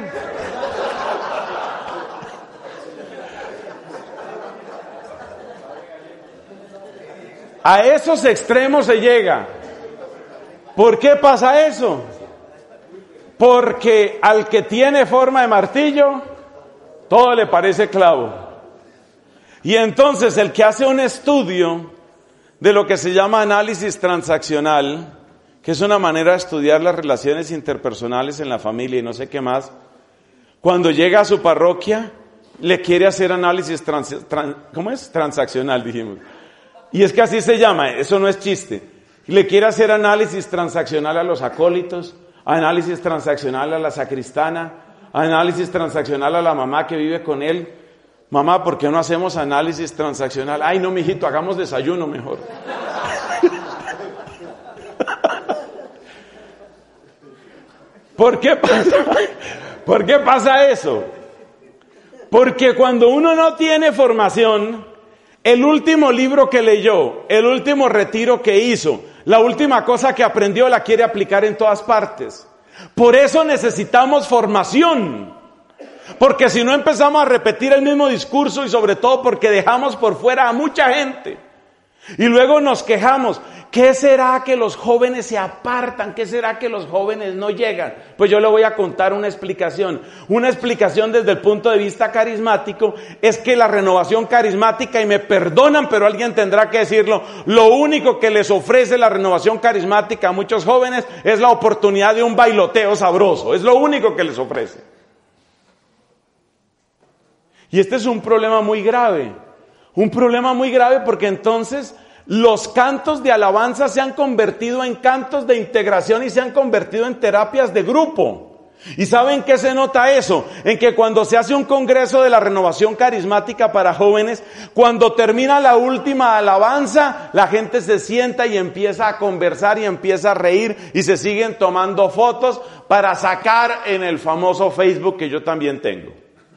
A esos extremos se llega. ¿Por qué pasa eso? Porque al que tiene forma de martillo, todo le parece clavo. Y entonces el que hace un estudio de lo que se llama análisis transaccional, que es una manera de estudiar las relaciones interpersonales en la familia y no sé qué más, Cuando llega a su parroquia, le quiere hacer análisis trans, trans, ¿cómo es? Transaccional, dijimos. Y es que así se llama, eso no es chiste. Le quiere hacer análisis transaccional a los acólitos, análisis transaccional a la sacristana, análisis transaccional a la mamá que vive con él. Mamá, ¿por qué no hacemos análisis transaccional? Ay, no, mijito, hagamos desayuno mejor. ¿Por qué pasa? ¿Por qué pasa eso? Porque cuando uno no tiene formación, el último libro que leyó, el último retiro que hizo, la última cosa que aprendió la quiere aplicar en todas partes. Por eso necesitamos formación. Porque si no empezamos a repetir el mismo discurso y sobre todo porque dejamos por fuera a mucha gente. Y luego nos quejamos, ¿qué será que los jóvenes se apartan? ¿Qué será que los jóvenes no llegan? Pues yo le voy a contar una explicación. Una explicación desde el punto de vista carismático es que la renovación carismática, y me perdonan, pero alguien tendrá que decirlo, lo único que les ofrece la renovación carismática a muchos jóvenes es la oportunidad de un bailoteo sabroso. Es lo único que les ofrece. Y este es un problema muy grave. Un problema muy grave porque entonces los cantos de alabanza se han convertido en cantos de integración y se han convertido en terapias de grupo. ¿Y saben qué se nota eso? En que cuando se hace un congreso de la renovación carismática para jóvenes, cuando termina la última alabanza, la gente se sienta y empieza a conversar y empieza a reír y se siguen tomando fotos para sacar en el famoso Facebook que yo también tengo.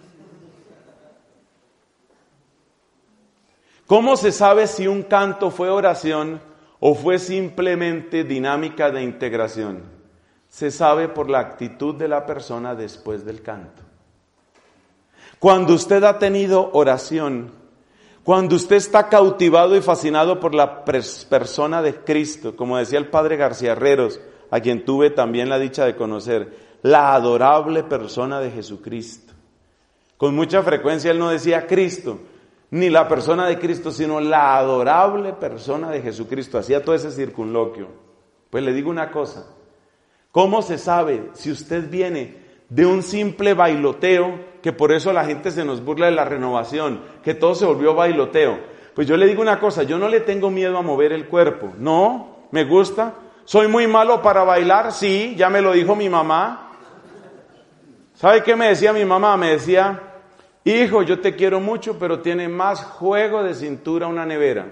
¿Cómo se sabe si un canto fue oración o fue simplemente dinámica de integración? Se sabe por la actitud de la persona después del canto. Cuando usted ha tenido oración, cuando usted está cautivado y fascinado por la persona de Cristo, como decía el padre García Herreros, a quien tuve también la dicha de conocer, la adorable persona de Jesucristo. Con mucha frecuencia él no decía Cristo, ni la persona de Cristo, sino la adorable persona de Jesucristo. Hacía todo ese circunloquio. Pues le digo una cosa, ¿cómo se sabe si usted viene de un simple bailoteo, que por eso la gente se nos burla de la renovación, que todo se volvió bailoteo? Pues yo le digo una cosa, yo no le tengo miedo a mover el cuerpo, no, me gusta. ¿Soy muy malo para bailar? Sí, ya me lo dijo mi mamá. ¿Sabe qué me decía mi mamá? Me decía, hijo, yo te quiero mucho, pero tiene más juego de cintura una nevera.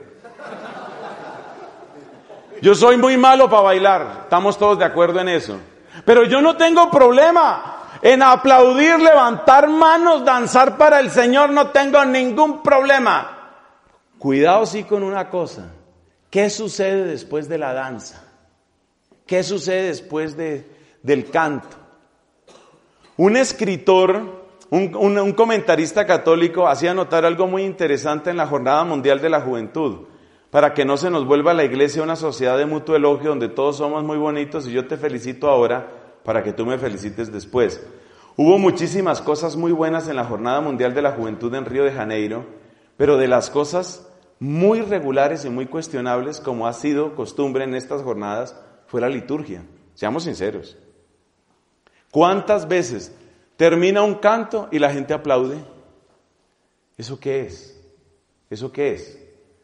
Yo soy muy malo para bailar, estamos todos de acuerdo en eso. Pero yo no tengo problema en aplaudir, levantar manos, danzar para el Señor, no tengo ningún problema. Cuidado sí con una cosa, ¿qué sucede después de la danza? ¿Qué sucede después de, del canto? Un escritor... Un, un, un comentarista católico hacía notar algo muy interesante en la Jornada Mundial de la Juventud, para que no se nos vuelva la iglesia una sociedad de mutuo elogio donde todos somos muy bonitos y yo te felicito ahora para que tú me felicites después. Hubo muchísimas cosas muy buenas en la Jornada Mundial de la Juventud en Río de Janeiro, pero de las cosas muy regulares y muy cuestionables, como ha sido costumbre en estas jornadas, fue la liturgia. Seamos sinceros. ¿Cuántas veces termina un canto y la gente aplaude? ¿Eso qué es? ¿Eso qué es?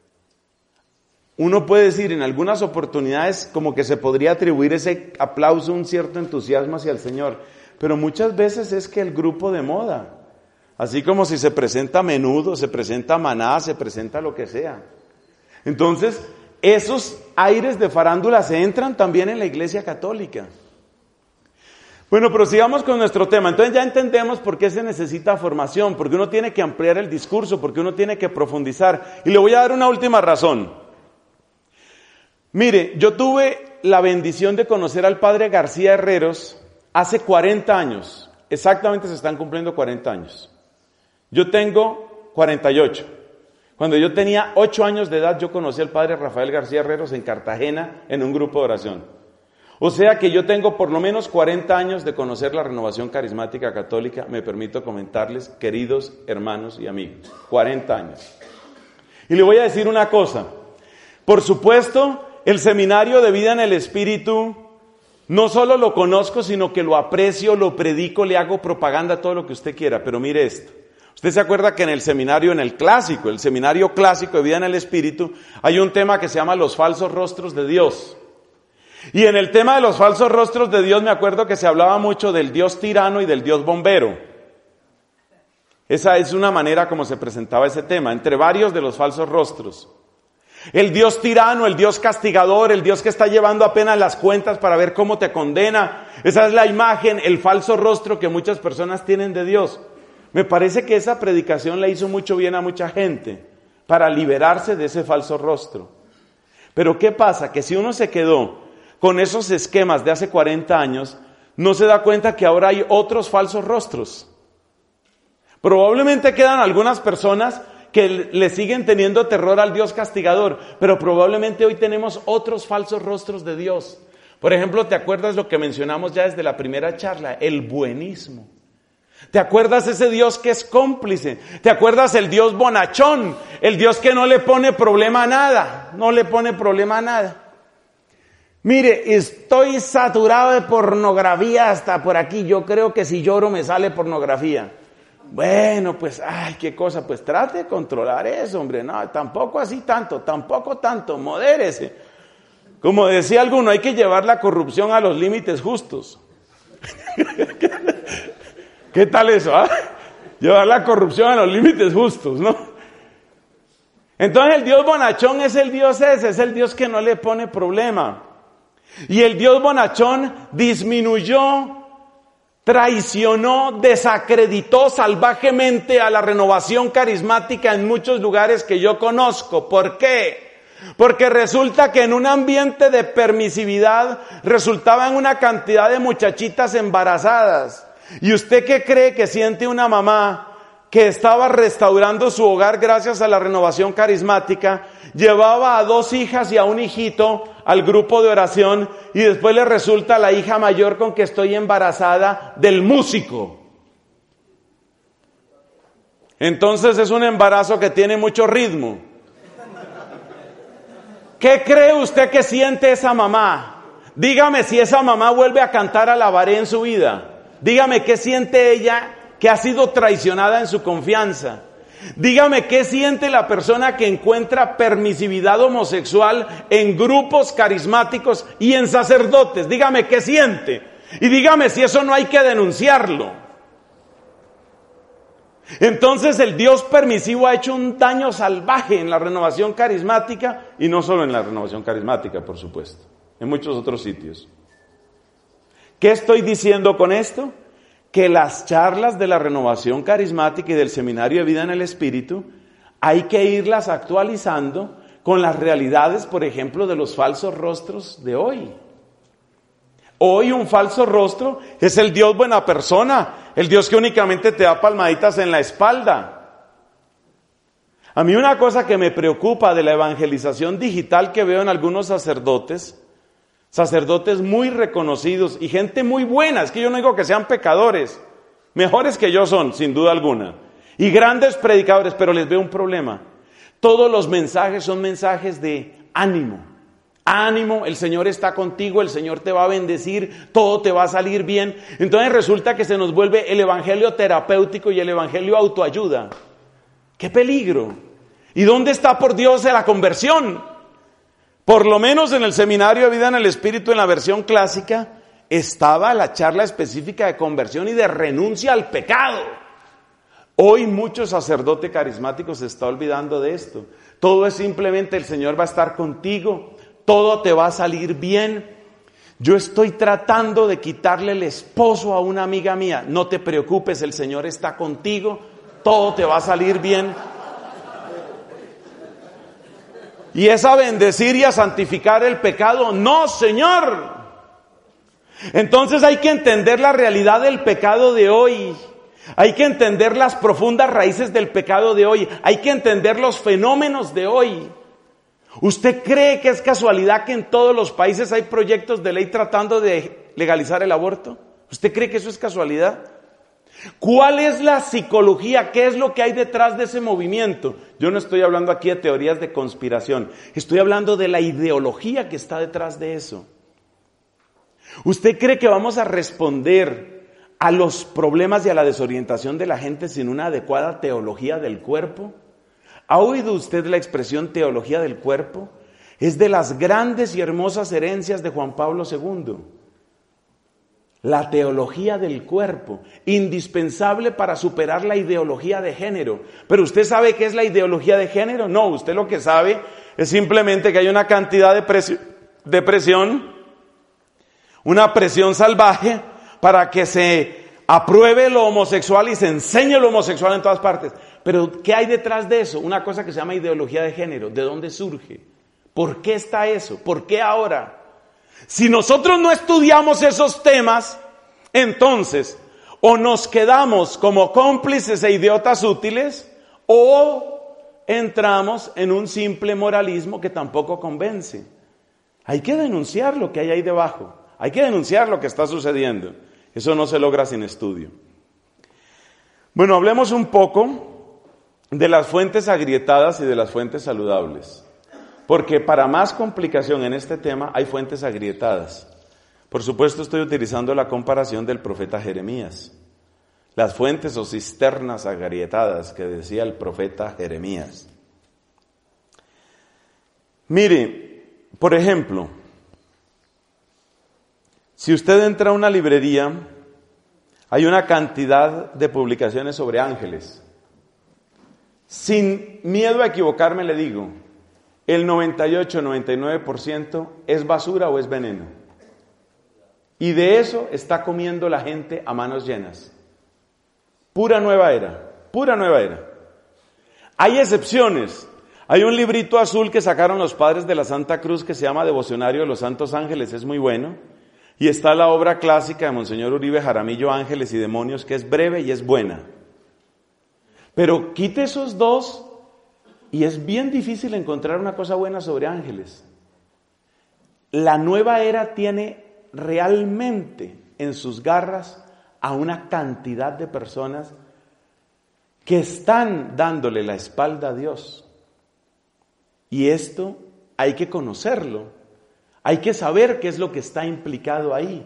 Uno puede decir en algunas oportunidades como que se podría atribuir ese aplauso un cierto entusiasmo hacia el Señor, pero muchas veces es que el grupo de moda, así como si se presenta Menudo, se presenta Maná, se presenta lo que sea. Entonces, esos aires de farándula se entran también en la Iglesia Católica. Bueno, pero sigamos con nuestro tema. Entonces ya entendemos por qué se necesita formación, porque uno tiene que ampliar el discurso, porque uno tiene que profundizar. Y le voy a dar una última razón. Mire, yo tuve la bendición de conocer al padre García Herreros hace cuarenta años. Exactamente se están cumpliendo cuarenta años. Yo tengo cuarenta y ocho. Cuando yo tenía ocho años de edad, yo conocí al padre Rafael García Herreros en Cartagena en un grupo de oración. O sea que yo tengo por lo menos cuarenta años de conocer la renovación carismática católica, me permito comentarles, queridos hermanos y amigos, cuarenta años. Y le voy a decir una cosa, por supuesto, el seminario de vida en el Espíritu No solo lo conozco, sino que lo aprecio, lo predico, le hago propaganda, todo lo que usted quiera. Pero mire esto. Usted se acuerda que en el seminario, en el clásico, el seminario clásico de Vida en el Espíritu, hay un tema que se llama los falsos rostros de Dios. Y en el tema de los falsos rostros de Dios me acuerdo que se hablaba mucho del Dios tirano y del Dios bombero. Esa es una manera como se presentaba ese tema, entre varios de los falsos rostros. El Dios tirano, el Dios castigador, el Dios que está llevando apenas las cuentas para ver cómo te condena. Esa es la imagen, el falso rostro que muchas personas tienen de Dios. Me parece que esa predicación le hizo mucho bien a mucha gente para liberarse de ese falso rostro. Pero ¿qué pasa? Que si uno se quedó con esos esquemas de hace cuarenta años, no se da cuenta que ahora hay otros falsos rostros. Probablemente quedan algunas personas que le siguen teniendo terror al Dios castigador, pero probablemente hoy tenemos otros falsos rostros de Dios. Por ejemplo, ¿te acuerdas lo que mencionamos ya desde la primera charla? El buenismo. ¿Te acuerdas ese Dios que es cómplice? ¿Te acuerdas el Dios bonachón? El Dios que no le pone problema a nada, no le pone problema a nada. Mire, estoy saturado de pornografía hasta por aquí, yo creo que si lloro me sale pornografía. Bueno, pues, ay, qué cosa, pues trate de controlar eso, hombre, no, tampoco así tanto, tampoco tanto, modérese. Como decía alguno, hay que llevar la corrupción a los límites justos. ¿Qué tal eso, ah? Llevar la corrupción a los límites justos, ¿no? Entonces el Dios bonachón es el Dios ese, es el Dios que no le pone problema. Y el Dios bonachón disminuyó, traicionó, desacreditó salvajemente a la renovación carismática en muchos lugares que yo conozco. ¿Por qué? Porque resulta que en un ambiente de permisividad resultaban una cantidad de muchachitas embarazadas. ¿Y usted qué cree que siente una mamá que estaba restaurando su hogar gracias a la renovación carismática? Llevaba a dos hijas y a un hijito al grupo de oración y después le resulta la hija mayor con que estoy embarazada del músico. Entonces es un embarazo que tiene mucho ritmo. ¿Qué cree usted que siente esa mamá? Dígame si esa mamá vuelve a cantar alabaré en su vida. Dígame qué siente ella que ha sido traicionada en su confianza. Dígame qué siente la persona que encuentra permisividad homosexual en grupos carismáticos y en sacerdotes. Dígame qué siente. Y dígame si eso no hay que denunciarlo. Entonces el Dios permisivo ha hecho un daño salvaje en la renovación carismática y no solo en la renovación carismática, por supuesto, en muchos otros sitios. ¿Qué estoy diciendo con esto? Que las charlas de la renovación carismática y del seminario de vida en el Espíritu hay que irlas actualizando con las realidades, por ejemplo, de los falsos rostros de hoy. Hoy un falso rostro es el Dios buena persona, el Dios que únicamente te da palmaditas en la espalda. A mí una cosa que me preocupa de la evangelización digital que veo en algunos sacerdotes, sacerdotes muy reconocidos y gente muy buena, es que yo no digo que sean pecadores, mejores que yo son, sin duda alguna, y grandes predicadores, pero les veo un problema. Todos los mensajes son mensajes de ánimo. Ánimo, el Señor está contigo, el Señor te va a bendecir, todo te va a salir bien. Entonces resulta que se nos vuelve el evangelio terapéutico y el evangelio autoayuda. ¡Qué peligro! ¿Y dónde está, por Dios, la conversión? Por lo menos en el seminario de vida en el Espíritu, en la versión clásica, estaba la charla específica de conversión y de renuncia al pecado. Hoy muchos sacerdotes carismáticos se están olvidando de esto. Todo es simplemente el Señor va a estar contigo, todo te va a salir bien. Yo estoy tratando de quitarle el esposo a una amiga mía. No te preocupes, el Señor está contigo, todo te va a salir bien. Y es a bendecir y a santificar el pecado. ¡No, Señor! Entonces hay que entender la realidad del pecado de hoy. Hay que entender las profundas raíces del pecado de hoy. Hay que entender los fenómenos de hoy. ¿Usted cree que es casualidad que en todos los países hay proyectos de ley tratando de legalizar el aborto? ¿Usted cree que eso es casualidad? ¿Cuál es la psicología? ¿Qué es lo que hay detrás de ese movimiento? Yo no estoy hablando aquí de teorías de conspiración. Estoy hablando de la ideología que está detrás de eso. ¿Usted cree que vamos a responder a los problemas y a la desorientación de la gente sin una adecuada teología del cuerpo? ¿Ha oído usted la expresión teología del cuerpo? Es de las grandes y hermosas herencias de Juan Pablo segundo. La teología del cuerpo, indispensable para superar la ideología de género. ¿Pero usted sabe qué es la ideología de género? No, usted lo que sabe es simplemente que hay una cantidad de, presi- de presión, una presión salvaje para que se apruebe lo homosexual y se enseñe lo homosexual en todas partes. Pero ¿qué hay detrás de eso? Una cosa que se llama ideología de género. ¿De dónde surge? ¿Por qué está eso? ¿Por qué ahora? Si nosotros no estudiamos esos temas, entonces o nos quedamos como cómplices e idiotas útiles o entramos en un simple moralismo que tampoco convence. Hay que denunciar lo que hay ahí debajo. Hay que denunciar lo que está sucediendo. Eso no se logra sin estudio. Bueno, hablemos un poco de las fuentes agrietadas y de las fuentes saludables. Porque para más complicación en este tema hay fuentes agrietadas. Por supuesto estoy utilizando la comparación del profeta Jeremías. Las fuentes o cisternas agrietadas que decía el profeta Jeremías. Mire, por ejemplo, si usted entra a una librería, hay una cantidad de publicaciones sobre ángeles. Sin miedo a equivocarme le digo, el noventa y ocho, noventa y nueve por ciento es basura o es veneno. Y de eso está comiendo la gente a manos llenas. Pura nueva era, pura nueva era. Hay excepciones. Hay un librito azul que sacaron los padres de la Santa Cruz que se llama Devocionario de los Santos Ángeles, es muy bueno. Y está la obra clásica de Monseñor Uribe Jaramillo, Ángeles y Demonios, que es breve y es buena. Pero quite esos dos y es bien difícil encontrar una cosa buena sobre ángeles. La nueva era tiene realmente en sus garras a una cantidad de personas que están dándole la espalda a Dios. Y esto hay que conocerlo. Hay que saber qué es lo que está implicado ahí.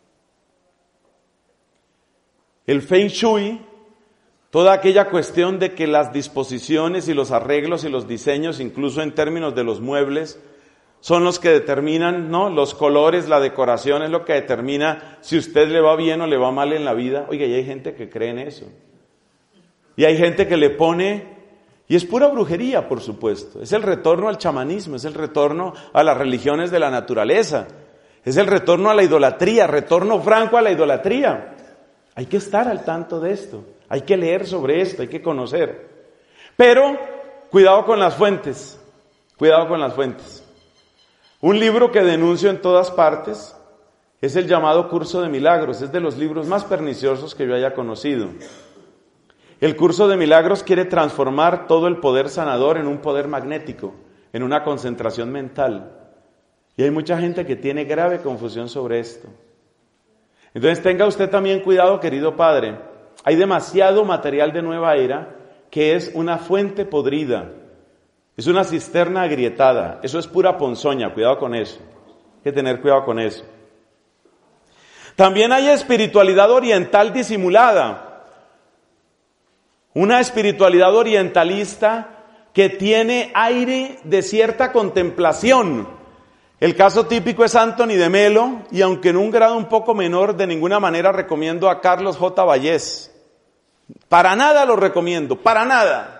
El Feng Shui, toda aquella cuestión de que las disposiciones y los arreglos y los diseños, incluso en términos de los muebles, son los que determinan, ¿no? Los colores, la decoración es lo que determina si usted le va bien o le va mal en la vida. Oiga, y hay gente que cree en eso. Y hay gente que le pone, y es pura brujería, por supuesto. Es el retorno al chamanismo, es el retorno a las religiones de la naturaleza. Es el retorno a la idolatría, retorno franco a la idolatría. Hay que estar al tanto de esto. Hay que leer sobre esto, hay que conocer. Pero, cuidado con las fuentes. Cuidado con las fuentes. Un libro que denuncio en todas partes es el llamado Curso de Milagros. Es de los libros más perniciosos que yo haya conocido. El Curso de Milagros quiere transformar todo el poder sanador en un poder magnético, en una concentración mental. Y hay mucha gente que tiene grave confusión sobre esto. Entonces tenga usted también cuidado, querido padre. Hay demasiado material de nueva era que es una fuente podrida. Es una cisterna agrietada. Eso es pura ponzoña. Cuidado con eso. Hay que tener cuidado con eso. También hay espiritualidad oriental disimulada. Una espiritualidad orientalista que tiene aire de cierta contemplación. El caso típico es Anthony de Melo, y aunque en un grado un poco menor, de ninguna manera recomiendo a Carlos J. Vallés. Para nada lo recomiendo, para nada.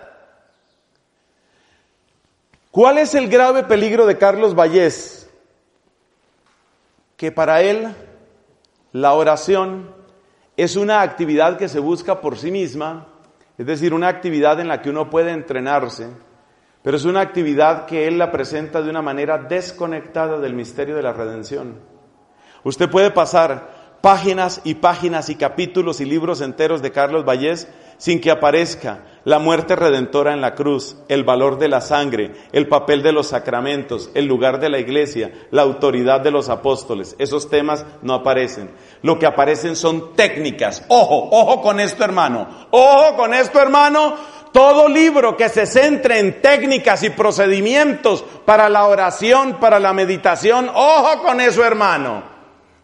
¿Cuál es el grave peligro de Carlos Vallés? Que para él la oración es una actividad que se busca por sí misma, es decir, una actividad en la que uno puede entrenarse, pero es una actividad que él la presenta de una manera desconectada del misterio de la redención. Usted puede pasar páginas y páginas y capítulos y libros enteros de Carlos Vallés sin que aparezca la muerte redentora en la cruz, el valor de la sangre, el papel de los sacramentos, el lugar de la iglesia, la autoridad de los apóstoles. Esos temas no aparecen. Lo que aparecen son técnicas. Ojo, ojo con esto, hermano. Ojo con esto, hermano. Todo libro que se centre en técnicas y procedimientos para la oración, para la meditación, ojo con eso, hermano.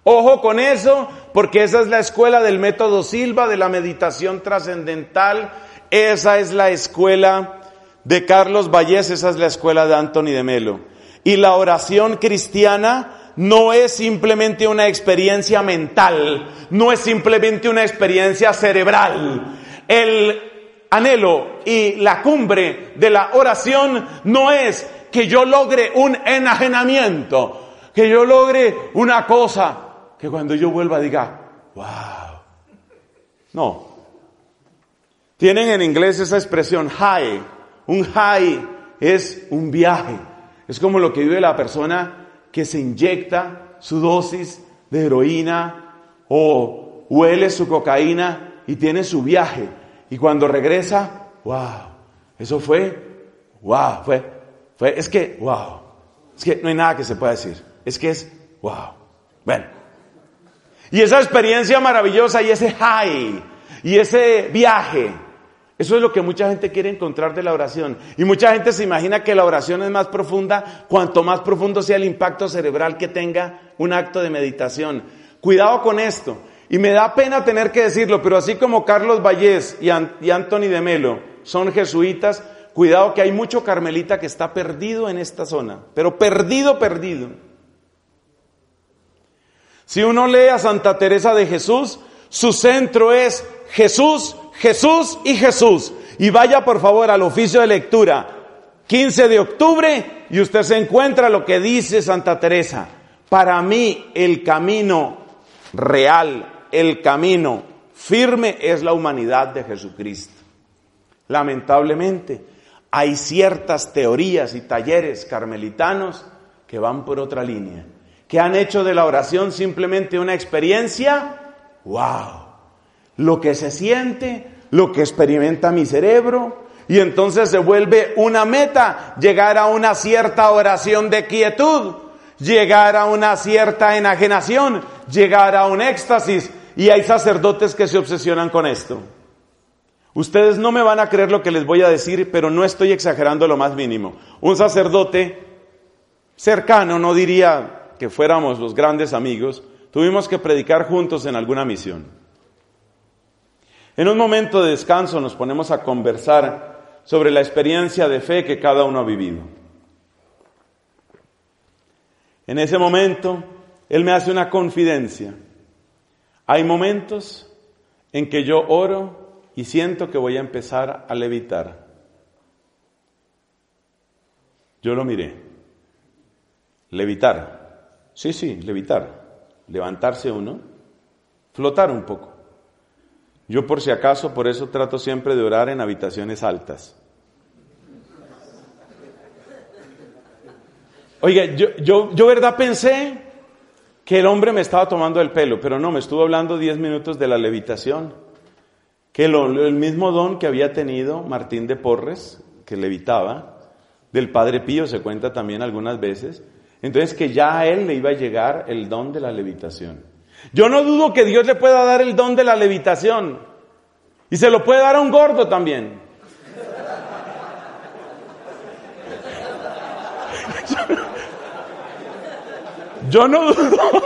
Ojo con eso, porque esa es la escuela del método Silva, de la meditación trascendental. Esa es la escuela de Carlos Vallés, esa es la escuela de Anthony de Melo. Y la oración cristiana no es simplemente una experiencia mental, no es simplemente una experiencia cerebral. El anhelo y la cumbre de la oración no es que yo logre un enajenamiento, que yo logre una cosa que cuando yo vuelva diga, wow. No. Tienen en inglés esa expresión high. Un high es un viaje. Es como lo que vive la persona que se inyecta su dosis de heroína o huele su cocaína y tiene su viaje. Y cuando regresa, wow. Eso fue, wow, fue, fue, es que, wow. Es que no hay nada que se pueda decir. Es que es, wow. Bueno. Y esa experiencia maravillosa y ese high y ese viaje, eso es lo que mucha gente quiere encontrar de la oración. Y mucha gente se imagina que la oración es más profunda cuanto más profundo sea el impacto cerebral que tenga un acto de meditación. Cuidado con esto. Y me da pena tener que decirlo, pero así como Carlos Vallés y, An- y Anthony de Melo son jesuitas, cuidado que hay mucho carmelita que está perdido en esta zona. Pero perdido, perdido. Si uno lee a Santa Teresa de Jesús, su centro es Jesús, Jesús y Jesús. Y vaya por favor al oficio de lectura, quince de octubre, y usted se encuentra lo que dice Santa Teresa. Para mí el camino real, el camino firme es la humanidad de Jesucristo. Lamentablemente, hay ciertas teorías y talleres carmelitanos que van por otra línea, que han hecho de la oración simplemente una experiencia, wow, lo que se siente, lo que experimenta mi cerebro, y entonces se vuelve una meta, llegar a una cierta oración de quietud, llegar a una cierta enajenación, llegar a un éxtasis, y hay sacerdotes que se obsesionan con esto. Ustedes no me van a creer lo que les voy a decir, pero no estoy exagerando lo más mínimo. Un sacerdote cercano, no diría que fuéramos los grandes amigos, tuvimos que predicar juntos en alguna misión. En un momento de descanso nos ponemos a conversar sobre la experiencia de fe que cada uno ha vivido. En ese momento, él me hace una confidencia. Hay momentos en que yo oro y siento que voy a empezar a levitar. Yo lo miré. Levitar. Sí, sí, levitar, levantarse uno, flotar un poco. Yo por si acaso, por eso trato siempre de orar en habitaciones altas. Oiga, yo, yo, yo verdad pensé que el hombre me estaba tomando el pelo, pero no, me estuvo hablando diez minutos de la levitación. Que lo, el mismo don que había tenido Martín de Porres, que levitaba, del Padre Pío se cuenta también algunas veces. Entonces que ya a él le iba a llegar el don de la levitación. Yo no dudo que Dios le pueda dar el don de la levitación. Y se lo puede dar a un gordo también. Yo no dudo.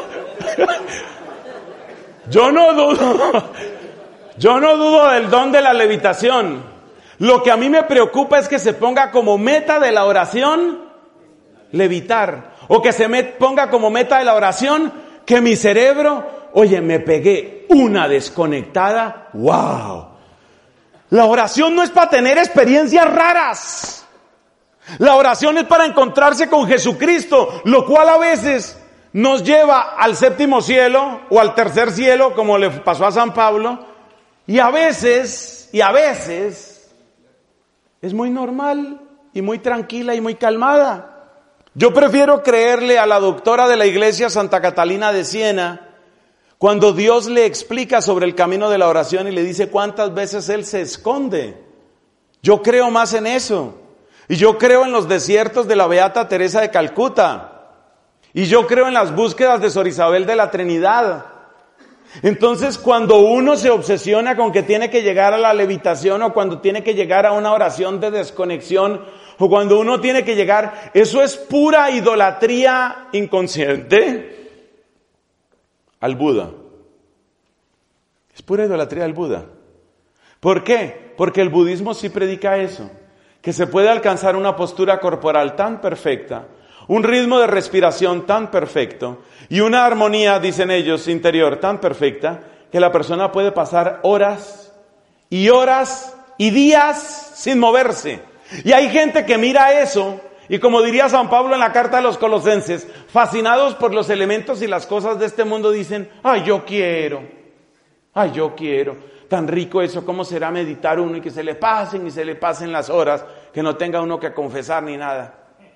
Yo no dudo. Yo no dudo del don de la levitación. Lo que a mí me preocupa es que se ponga como meta de la oración levitar. O que se me ponga como meta de la oración que mi cerebro, oye, me pegué una desconectada. ¡Wow! La oración no es para tener experiencias raras. La oración es para encontrarse con Jesucristo, lo cual a veces nos lleva al séptimo cielo o al tercer cielo, como le pasó a San Pablo, y a veces, y a veces, es muy normal y muy tranquila y muy calmada. Yo prefiero creerle a la doctora de la iglesia Santa Catalina de Siena cuando Dios le explica sobre el camino de la oración y le dice cuántas veces Él se esconde. Yo creo más en eso. Y yo creo en los desiertos de la Beata Teresa de Calcuta. Y yo creo en las búsquedas de Sor Isabel de la Trinidad. Entonces, cuando uno se obsesiona con que tiene que llegar a la levitación o cuando tiene que llegar a una oración de desconexión o cuando uno tiene que llegar, eso es pura idolatría inconsciente. al Buda. Es pura idolatría al Buda. ¿Por qué? Porque el budismo sí predica eso, que se puede alcanzar una postura corporal tan perfecta, un ritmo de respiración tan perfecto y una armonía, dicen ellos, interior tan perfecta, que la persona puede pasar horas y horas y días sin moverse. Y hay gente que mira eso y, como diría San Pablo en la carta a los Colosenses, fascinados por los elementos y las cosas de este mundo, dicen: ay, yo quiero, ay, yo quiero. Tan rico eso, ¿cómo será meditar uno y que se le pasen y se le pasen las horas, que no tenga uno que confesar ni nada?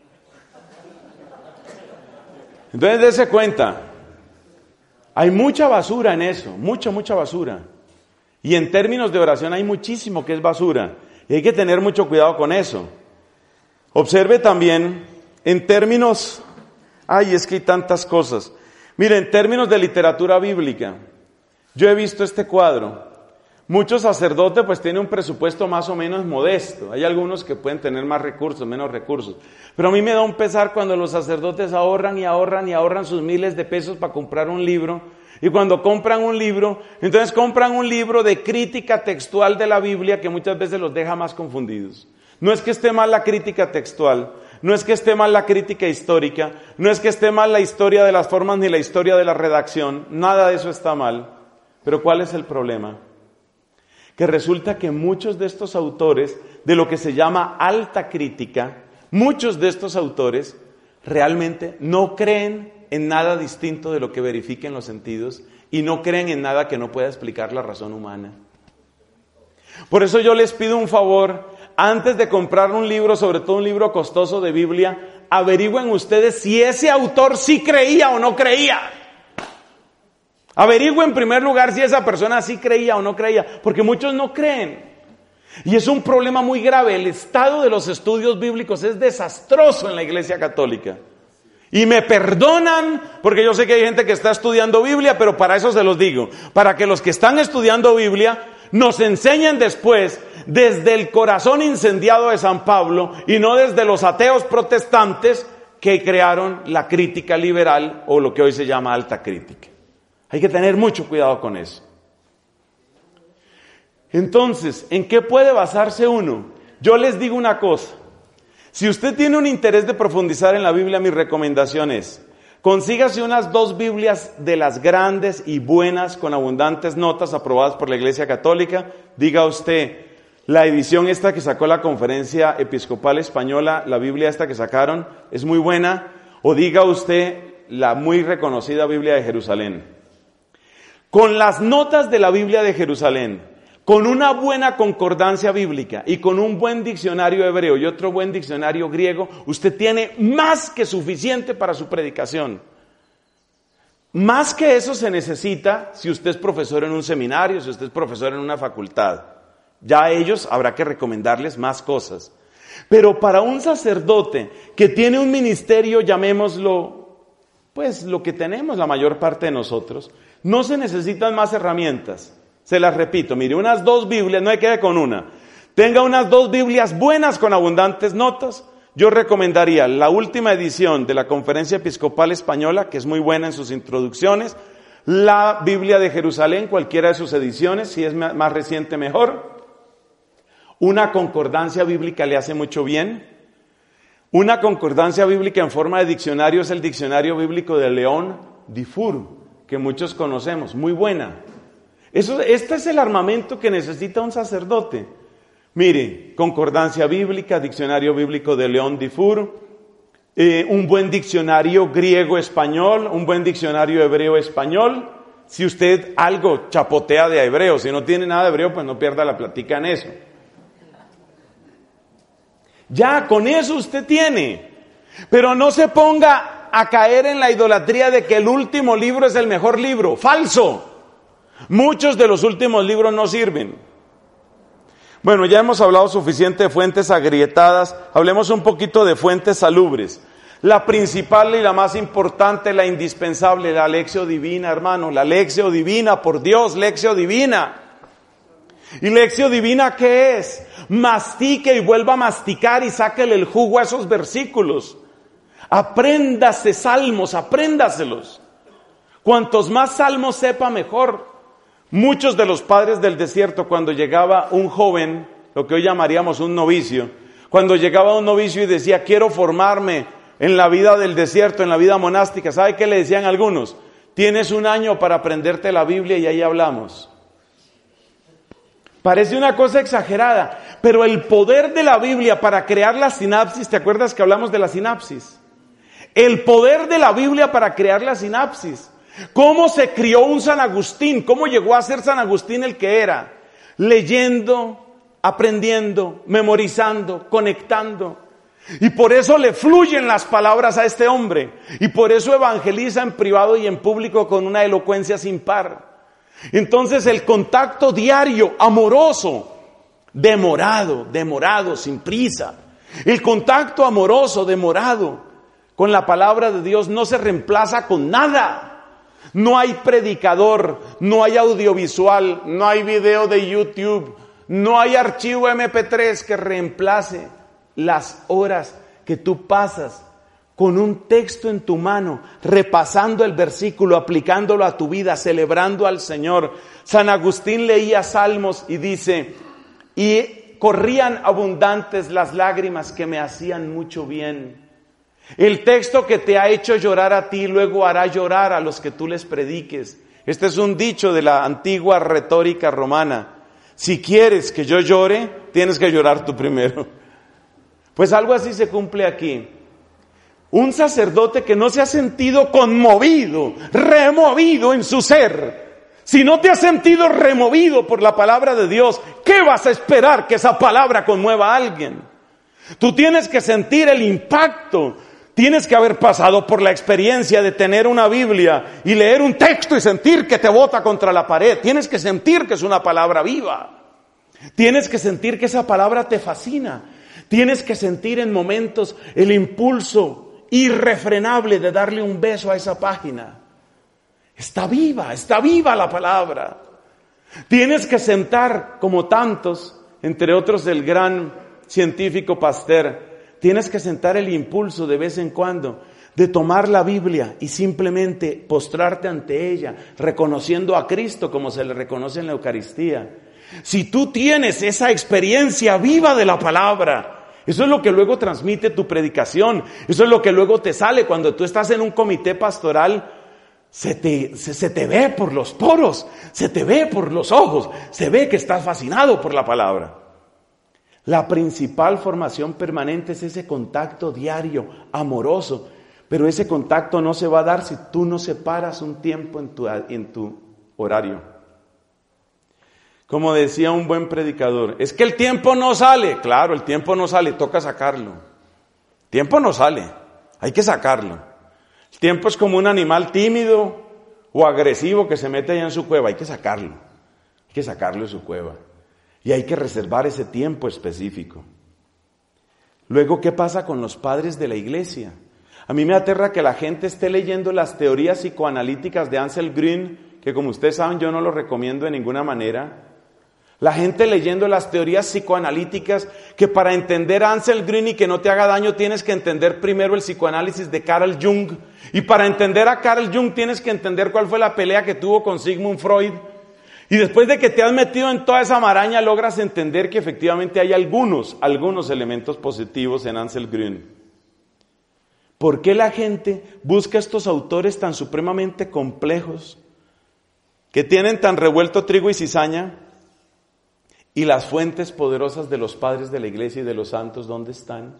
Entonces, dése cuenta, hay mucha basura en eso, mucha, mucha basura. Y en términos de oración hay muchísimo que es basura. Y hay que tener mucho cuidado con eso. Observe también, en términos, ay, es que hay tantas cosas. Mire, en términos de literatura bíblica, yo he visto este cuadro. Muchos sacerdotes pues tienen un presupuesto más o menos modesto. Hay algunos que pueden tener más recursos, menos recursos. Pero a mí me da un pesar cuando los sacerdotes ahorran y ahorran y ahorran sus miles de pesos para comprar un libro. Y cuando compran un libro, entonces compran un libro de crítica textual de la Biblia que muchas veces los deja más confundidos. No es que esté mal la crítica textual, no es que esté mal la crítica histórica, no es que esté mal la historia de las formas ni la historia de la redacción, nada de eso está mal. Pero ¿cuál es el problema? Que resulta que muchos de estos autores, de lo que se llama alta crítica, muchos de estos autores realmente no creen en nada distinto de lo que verifiquen los sentidos y no creen en nada que no pueda explicar la razón humana. Por eso yo les pido un favor: antes de comprar un libro, sobre todo un libro costoso de Biblia, averigüen ustedes si ese autor sí creía o no creía. Averigüen en primer lugar si esa persona sí creía o no creía, porque muchos no creen. Y es un problema muy grave. El estado de los estudios bíblicos es desastroso en la Iglesia Católica. Y me perdonan, porque yo sé que hay gente que está estudiando Biblia, pero para eso se los digo, para que los que están estudiando Biblia nos enseñen después desde el corazón incendiado de San Pablo y no desde los ateos protestantes que crearon la crítica liberal o lo que hoy se llama alta crítica. Hay que tener mucho cuidado con eso. Entonces, ¿en qué puede basarse uno? Yo les digo una cosa. Si usted tiene un interés de profundizar en la Biblia, mi recomendación es: consígase unas dos Biblias de las grandes y buenas, con abundantes notas, aprobadas por la Iglesia Católica. Diga usted, la edición esta que sacó la Conferencia Episcopal Española, la Biblia esta que sacaron, es muy buena. O diga usted, la muy reconocida Biblia de Jerusalén. Con las notas de la Biblia de Jerusalén, con una buena concordancia bíblica y con un buen diccionario hebreo y otro buen diccionario griego, usted tiene más que suficiente para su predicación. Más que eso se necesita si usted es profesor en un seminario, si usted es profesor en una facultad. Ya a ellos habrá que recomendarles más cosas. Pero para un sacerdote que tiene un ministerio, llamémoslo, pues lo que tenemos la mayor parte de nosotros, no se necesitan más herramientas. Se las repito, mire, unas dos Biblias, no me quede con una. Tenga unas dos Biblias buenas con abundantes notas. Yo recomendaría la última edición de la Conferencia Episcopal Española, que es muy buena en sus introducciones. La Biblia de Jerusalén, cualquiera de sus ediciones, si es más reciente mejor. Una concordancia bíblica le hace mucho bien. Una concordancia bíblica en forma de diccionario es el diccionario bíblico de León Dufour, que muchos conocemos, muy buena. Eso, este es el armamento que necesita un sacerdote. Mire, concordancia bíblica, diccionario bíblico de León Dufour, eh, un buen diccionario griego-español, un buen diccionario hebreo-español. Si usted algo chapotea de hebreo, si no tiene nada de hebreo, pues no pierda la plática en eso. Ya, con eso usted tiene. Pero no se ponga a caer en la idolatría de que el último libro es el mejor libro. ¡Falso! Muchos de los últimos libros no sirven. Bueno, ya hemos hablado suficiente de fuentes agrietadas. Hablemos un poquito de fuentes salubres. La principal y la más importante, la indispensable, la lección divina, hermano. La lección divina, por Dios, lección divina. ¿Y lección divina qué es? Mastique y vuelva a masticar y sáquele el jugo a esos versículos. Apréndase salmos, apréndaselos. Cuantos más salmos sepa, mejor. Muchos de los padres del desierto, cuando llegaba un joven, lo que hoy llamaríamos un novicio, cuando llegaba un novicio y decía, quiero formarme en la vida del desierto, en la vida monástica, ¿sabe qué le decían algunos? Tienes un año para aprenderte la Biblia y ahí hablamos. Parece una cosa exagerada, pero el poder de la Biblia para crear la sinapsis, ¿te acuerdas que hablamos de la sinapsis? El poder de la Biblia para crear la sinapsis. ¿Cómo se crió un San Agustín? ¿Cómo llegó a ser San Agustín el que era? Leyendo, aprendiendo, memorizando, conectando. Y por eso le fluyen las palabras a este hombre. Y por eso evangeliza en privado y en público con una elocuencia sin par. Entonces el contacto diario, amoroso, demorado, demorado, sin prisa. El contacto amoroso, demorado, con la palabra de Dios no se reemplaza con nada. No hay predicador, no hay audiovisual, no hay video de YouTube, no hay archivo eme pe tres que reemplace las horas que tú pasas con un texto en tu mano, repasando el versículo, aplicándolo a tu vida, celebrando al Señor. San Agustín leía salmos y dice, y corrían abundantes las lágrimas que me hacían mucho bien. El texto que te ha hecho llorar a ti, luego hará llorar a los que tú les prediques. Este es un dicho de la antigua retórica romana. Si quieres que yo llore, tienes que llorar tú primero. Pues algo así se cumple aquí. Un sacerdote que no se ha sentido conmovido, removido en su ser. Si no te has sentido removido por la palabra de Dios, ¿qué vas a esperar que esa palabra conmueva a alguien? Tú tienes que sentir el impacto. Tienes que haber pasado por la experiencia de tener una Biblia y leer un texto y sentir que te bota contra la pared. Tienes que sentir que es una palabra viva. Tienes que sentir que esa palabra te fascina. Tienes que sentir en momentos el impulso irrefrenable de darle un beso a esa página. Está viva, está viva la palabra. Tienes que sentar como tantos, entre otros el gran científico Pasteur, tienes que sentar el impulso de vez en cuando de tomar la Biblia y simplemente postrarte ante ella, reconociendo a Cristo como se le reconoce en la Eucaristía. Si tú tienes esa experiencia viva de la palabra, eso es lo que luego transmite tu predicación, eso es lo que luego te sale cuando tú estás en un comité pastoral, se te, se, se te ve por los poros, se te ve por los ojos, se ve que estás fascinado por la palabra. La principal formación permanente es ese contacto diario, amoroso, pero ese contacto no se va a dar si tú no separas un tiempo en tu, en tu horario. Como decía un buen predicador, es que el tiempo no sale. Claro, el tiempo no sale, toca sacarlo. El tiempo no sale, hay que sacarlo. El tiempo es como un animal tímido o agresivo que se mete allá en su cueva, hay que sacarlo. Hay que sacarlo de su cueva. Y hay que reservar ese tiempo específico. Luego, ¿qué pasa con los padres de la iglesia? A mí me aterra que la gente esté leyendo las teorías psicoanalíticas de Ansel Green, que como ustedes saben yo no lo recomiendo de ninguna manera. La gente leyendo las teorías psicoanalíticas, que para entender a Ansel Green y que no te haga daño tienes que entender primero el psicoanálisis de Carl Jung. Y para entender a Carl Jung tienes que entender cuál fue la pelea que tuvo con Sigmund Freud. Y después de que te has metido en toda esa maraña, logras entender que efectivamente hay algunos, algunos elementos positivos en Ansel Green. ¿Por qué la gente busca estos autores tan supremamente complejos, que tienen tan revuelto trigo y cizaña? ¿Y las fuentes poderosas de los padres de la iglesia y de los santos dónde están?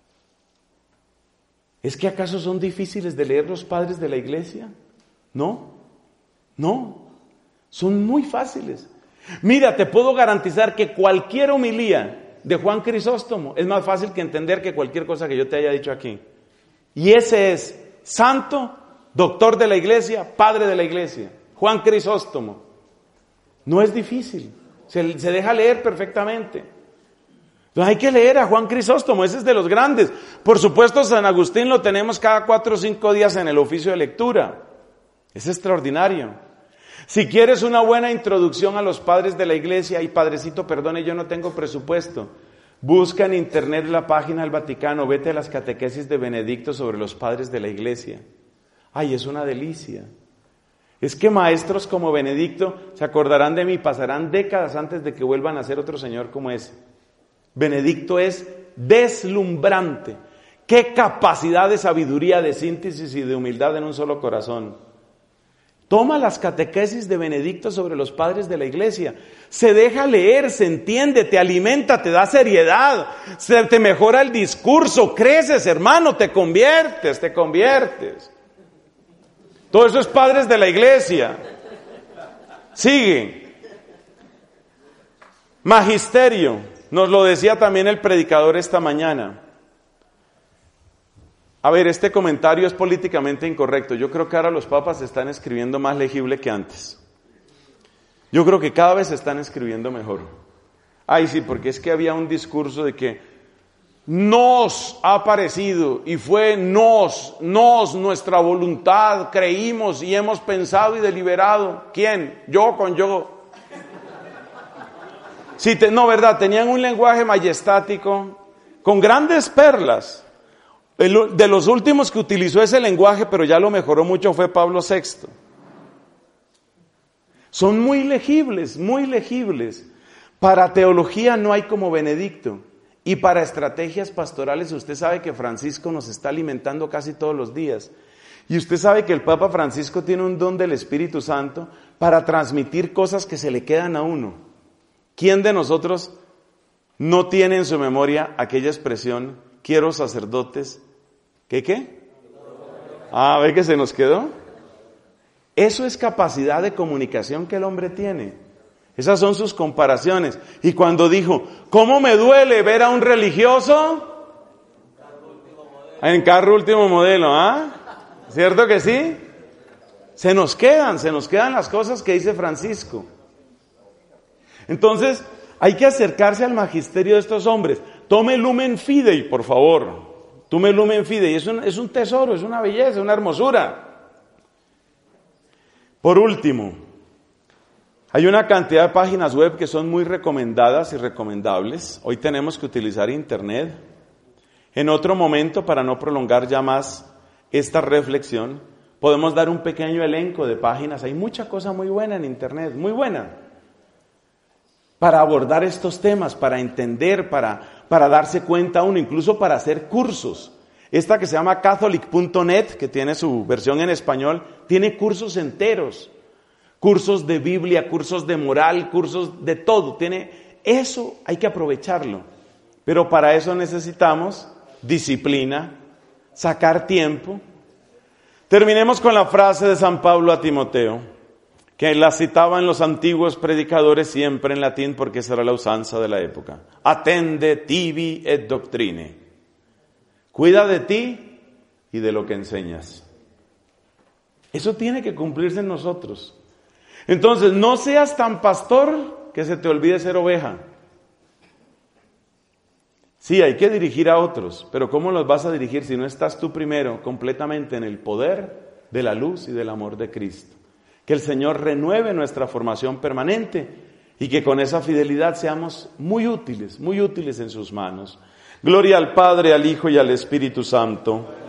¿Es que acaso son difíciles de leer los padres de la iglesia? No, no. Son muy fáciles. Mira, te puedo garantizar que cualquier homilía de Juan Crisóstomo es más fácil que entender que cualquier cosa que yo te haya dicho aquí. Y ese es santo, doctor de la iglesia, padre de la iglesia, Juan Crisóstomo. No es difícil, se, se deja leer perfectamente. Entonces hay que leer a Juan Crisóstomo, ese es de los grandes. Por supuesto, San Agustín lo tenemos cada cuatro o cinco días en el oficio de lectura. Es extraordinario. Si quieres una buena introducción a los padres de la iglesia, y padrecito, perdone, yo no tengo presupuesto, busca en internet la página del Vaticano, vete a las catequesis de Benedicto sobre los padres de la iglesia. Ay, es una delicia. Es que maestros como Benedicto se acordarán de mí, pasarán décadas antes de que vuelvan a ser otro señor como ese. Benedicto es deslumbrante. Qué capacidad de sabiduría, de síntesis y de humildad en un solo corazón. Toma las catequesis de Benedicto sobre los padres de la iglesia. Se deja leer, se entiende, te alimenta, te da seriedad, se te mejora el discurso, creces, hermano, te conviertes, te conviertes. Todo eso es padres de la iglesia. Sigue. Magisterio. Nos lo decía también el predicador esta mañana. A ver, este comentario es políticamente incorrecto. Yo creo que ahora los papas están escribiendo más legible que antes. Yo creo que cada vez están escribiendo mejor. Ay, sí, porque es que había un discurso de que nos ha parecido y fue nos, nos, nuestra voluntad, creímos y hemos pensado y deliberado. ¿Quién? Yo con yo. Sí, te, no, verdad, tenían un lenguaje majestático con grandes perlas. El, de los últimos que utilizó ese lenguaje, pero ya lo mejoró mucho, fue Pablo sexto. Son muy legibles, muy legibles. Para teología no hay como Benedicto. Y para estrategias pastorales, usted sabe que Francisco nos está alimentando casi todos los días. Y usted sabe que el Papa Francisco tiene un don del Espíritu Santo para transmitir cosas que se le quedan a uno. ¿Quién de nosotros no tiene en su memoria aquella expresión, quiero sacerdotes? ¿Qué qué? Ah, ¿ve que se nos quedó? Eso es capacidad de comunicación que el hombre tiene. Esas son sus comparaciones. Y cuando dijo, ¿cómo me duele ver a un religioso? En carro último modelo, ¿ah? ¿Cierto que sí? Se nos quedan, se nos quedan las cosas que dice Francisco. Entonces, hay que acercarse al magisterio de estos hombres. Tome Lumen Fidei, por favor. Tome Lumen Fidei. Es un, es un tesoro, es una belleza, una hermosura. Por último, hay una cantidad de páginas web que son muy recomendadas y recomendables. Hoy tenemos que utilizar internet. En otro momento, para no prolongar ya más esta reflexión, podemos dar un pequeño elenco de páginas. Hay mucha cosa muy buena en internet, muy buena, para abordar estos temas, para entender, para, para darse cuenta uno, incluso para hacer cursos. Esta que se llama catholic punto net, que tiene su versión en español, tiene cursos enteros. Cursos de Biblia, cursos de moral, cursos de todo. Tiene, eso hay que aprovecharlo. Pero para eso necesitamos disciplina, sacar tiempo. Terminemos con la frase de San Pablo a Timoteo, que la citaban los antiguos predicadores siempre en latín porque esa era la usanza de la época. Attende tibi et doctrine. Cuida de ti y de lo que enseñas. Eso tiene que cumplirse en nosotros. Entonces, no seas tan pastor que se te olvide ser oveja. Sí, hay que dirigir a otros, pero ¿cómo los vas a dirigir si no estás tú primero completamente en el poder de la luz y del amor de Cristo? Que el Señor renueve nuestra formación permanente y que con esa fidelidad seamos muy útiles, muy útiles en sus manos. Gloria al Padre, al Hijo y al Espíritu Santo.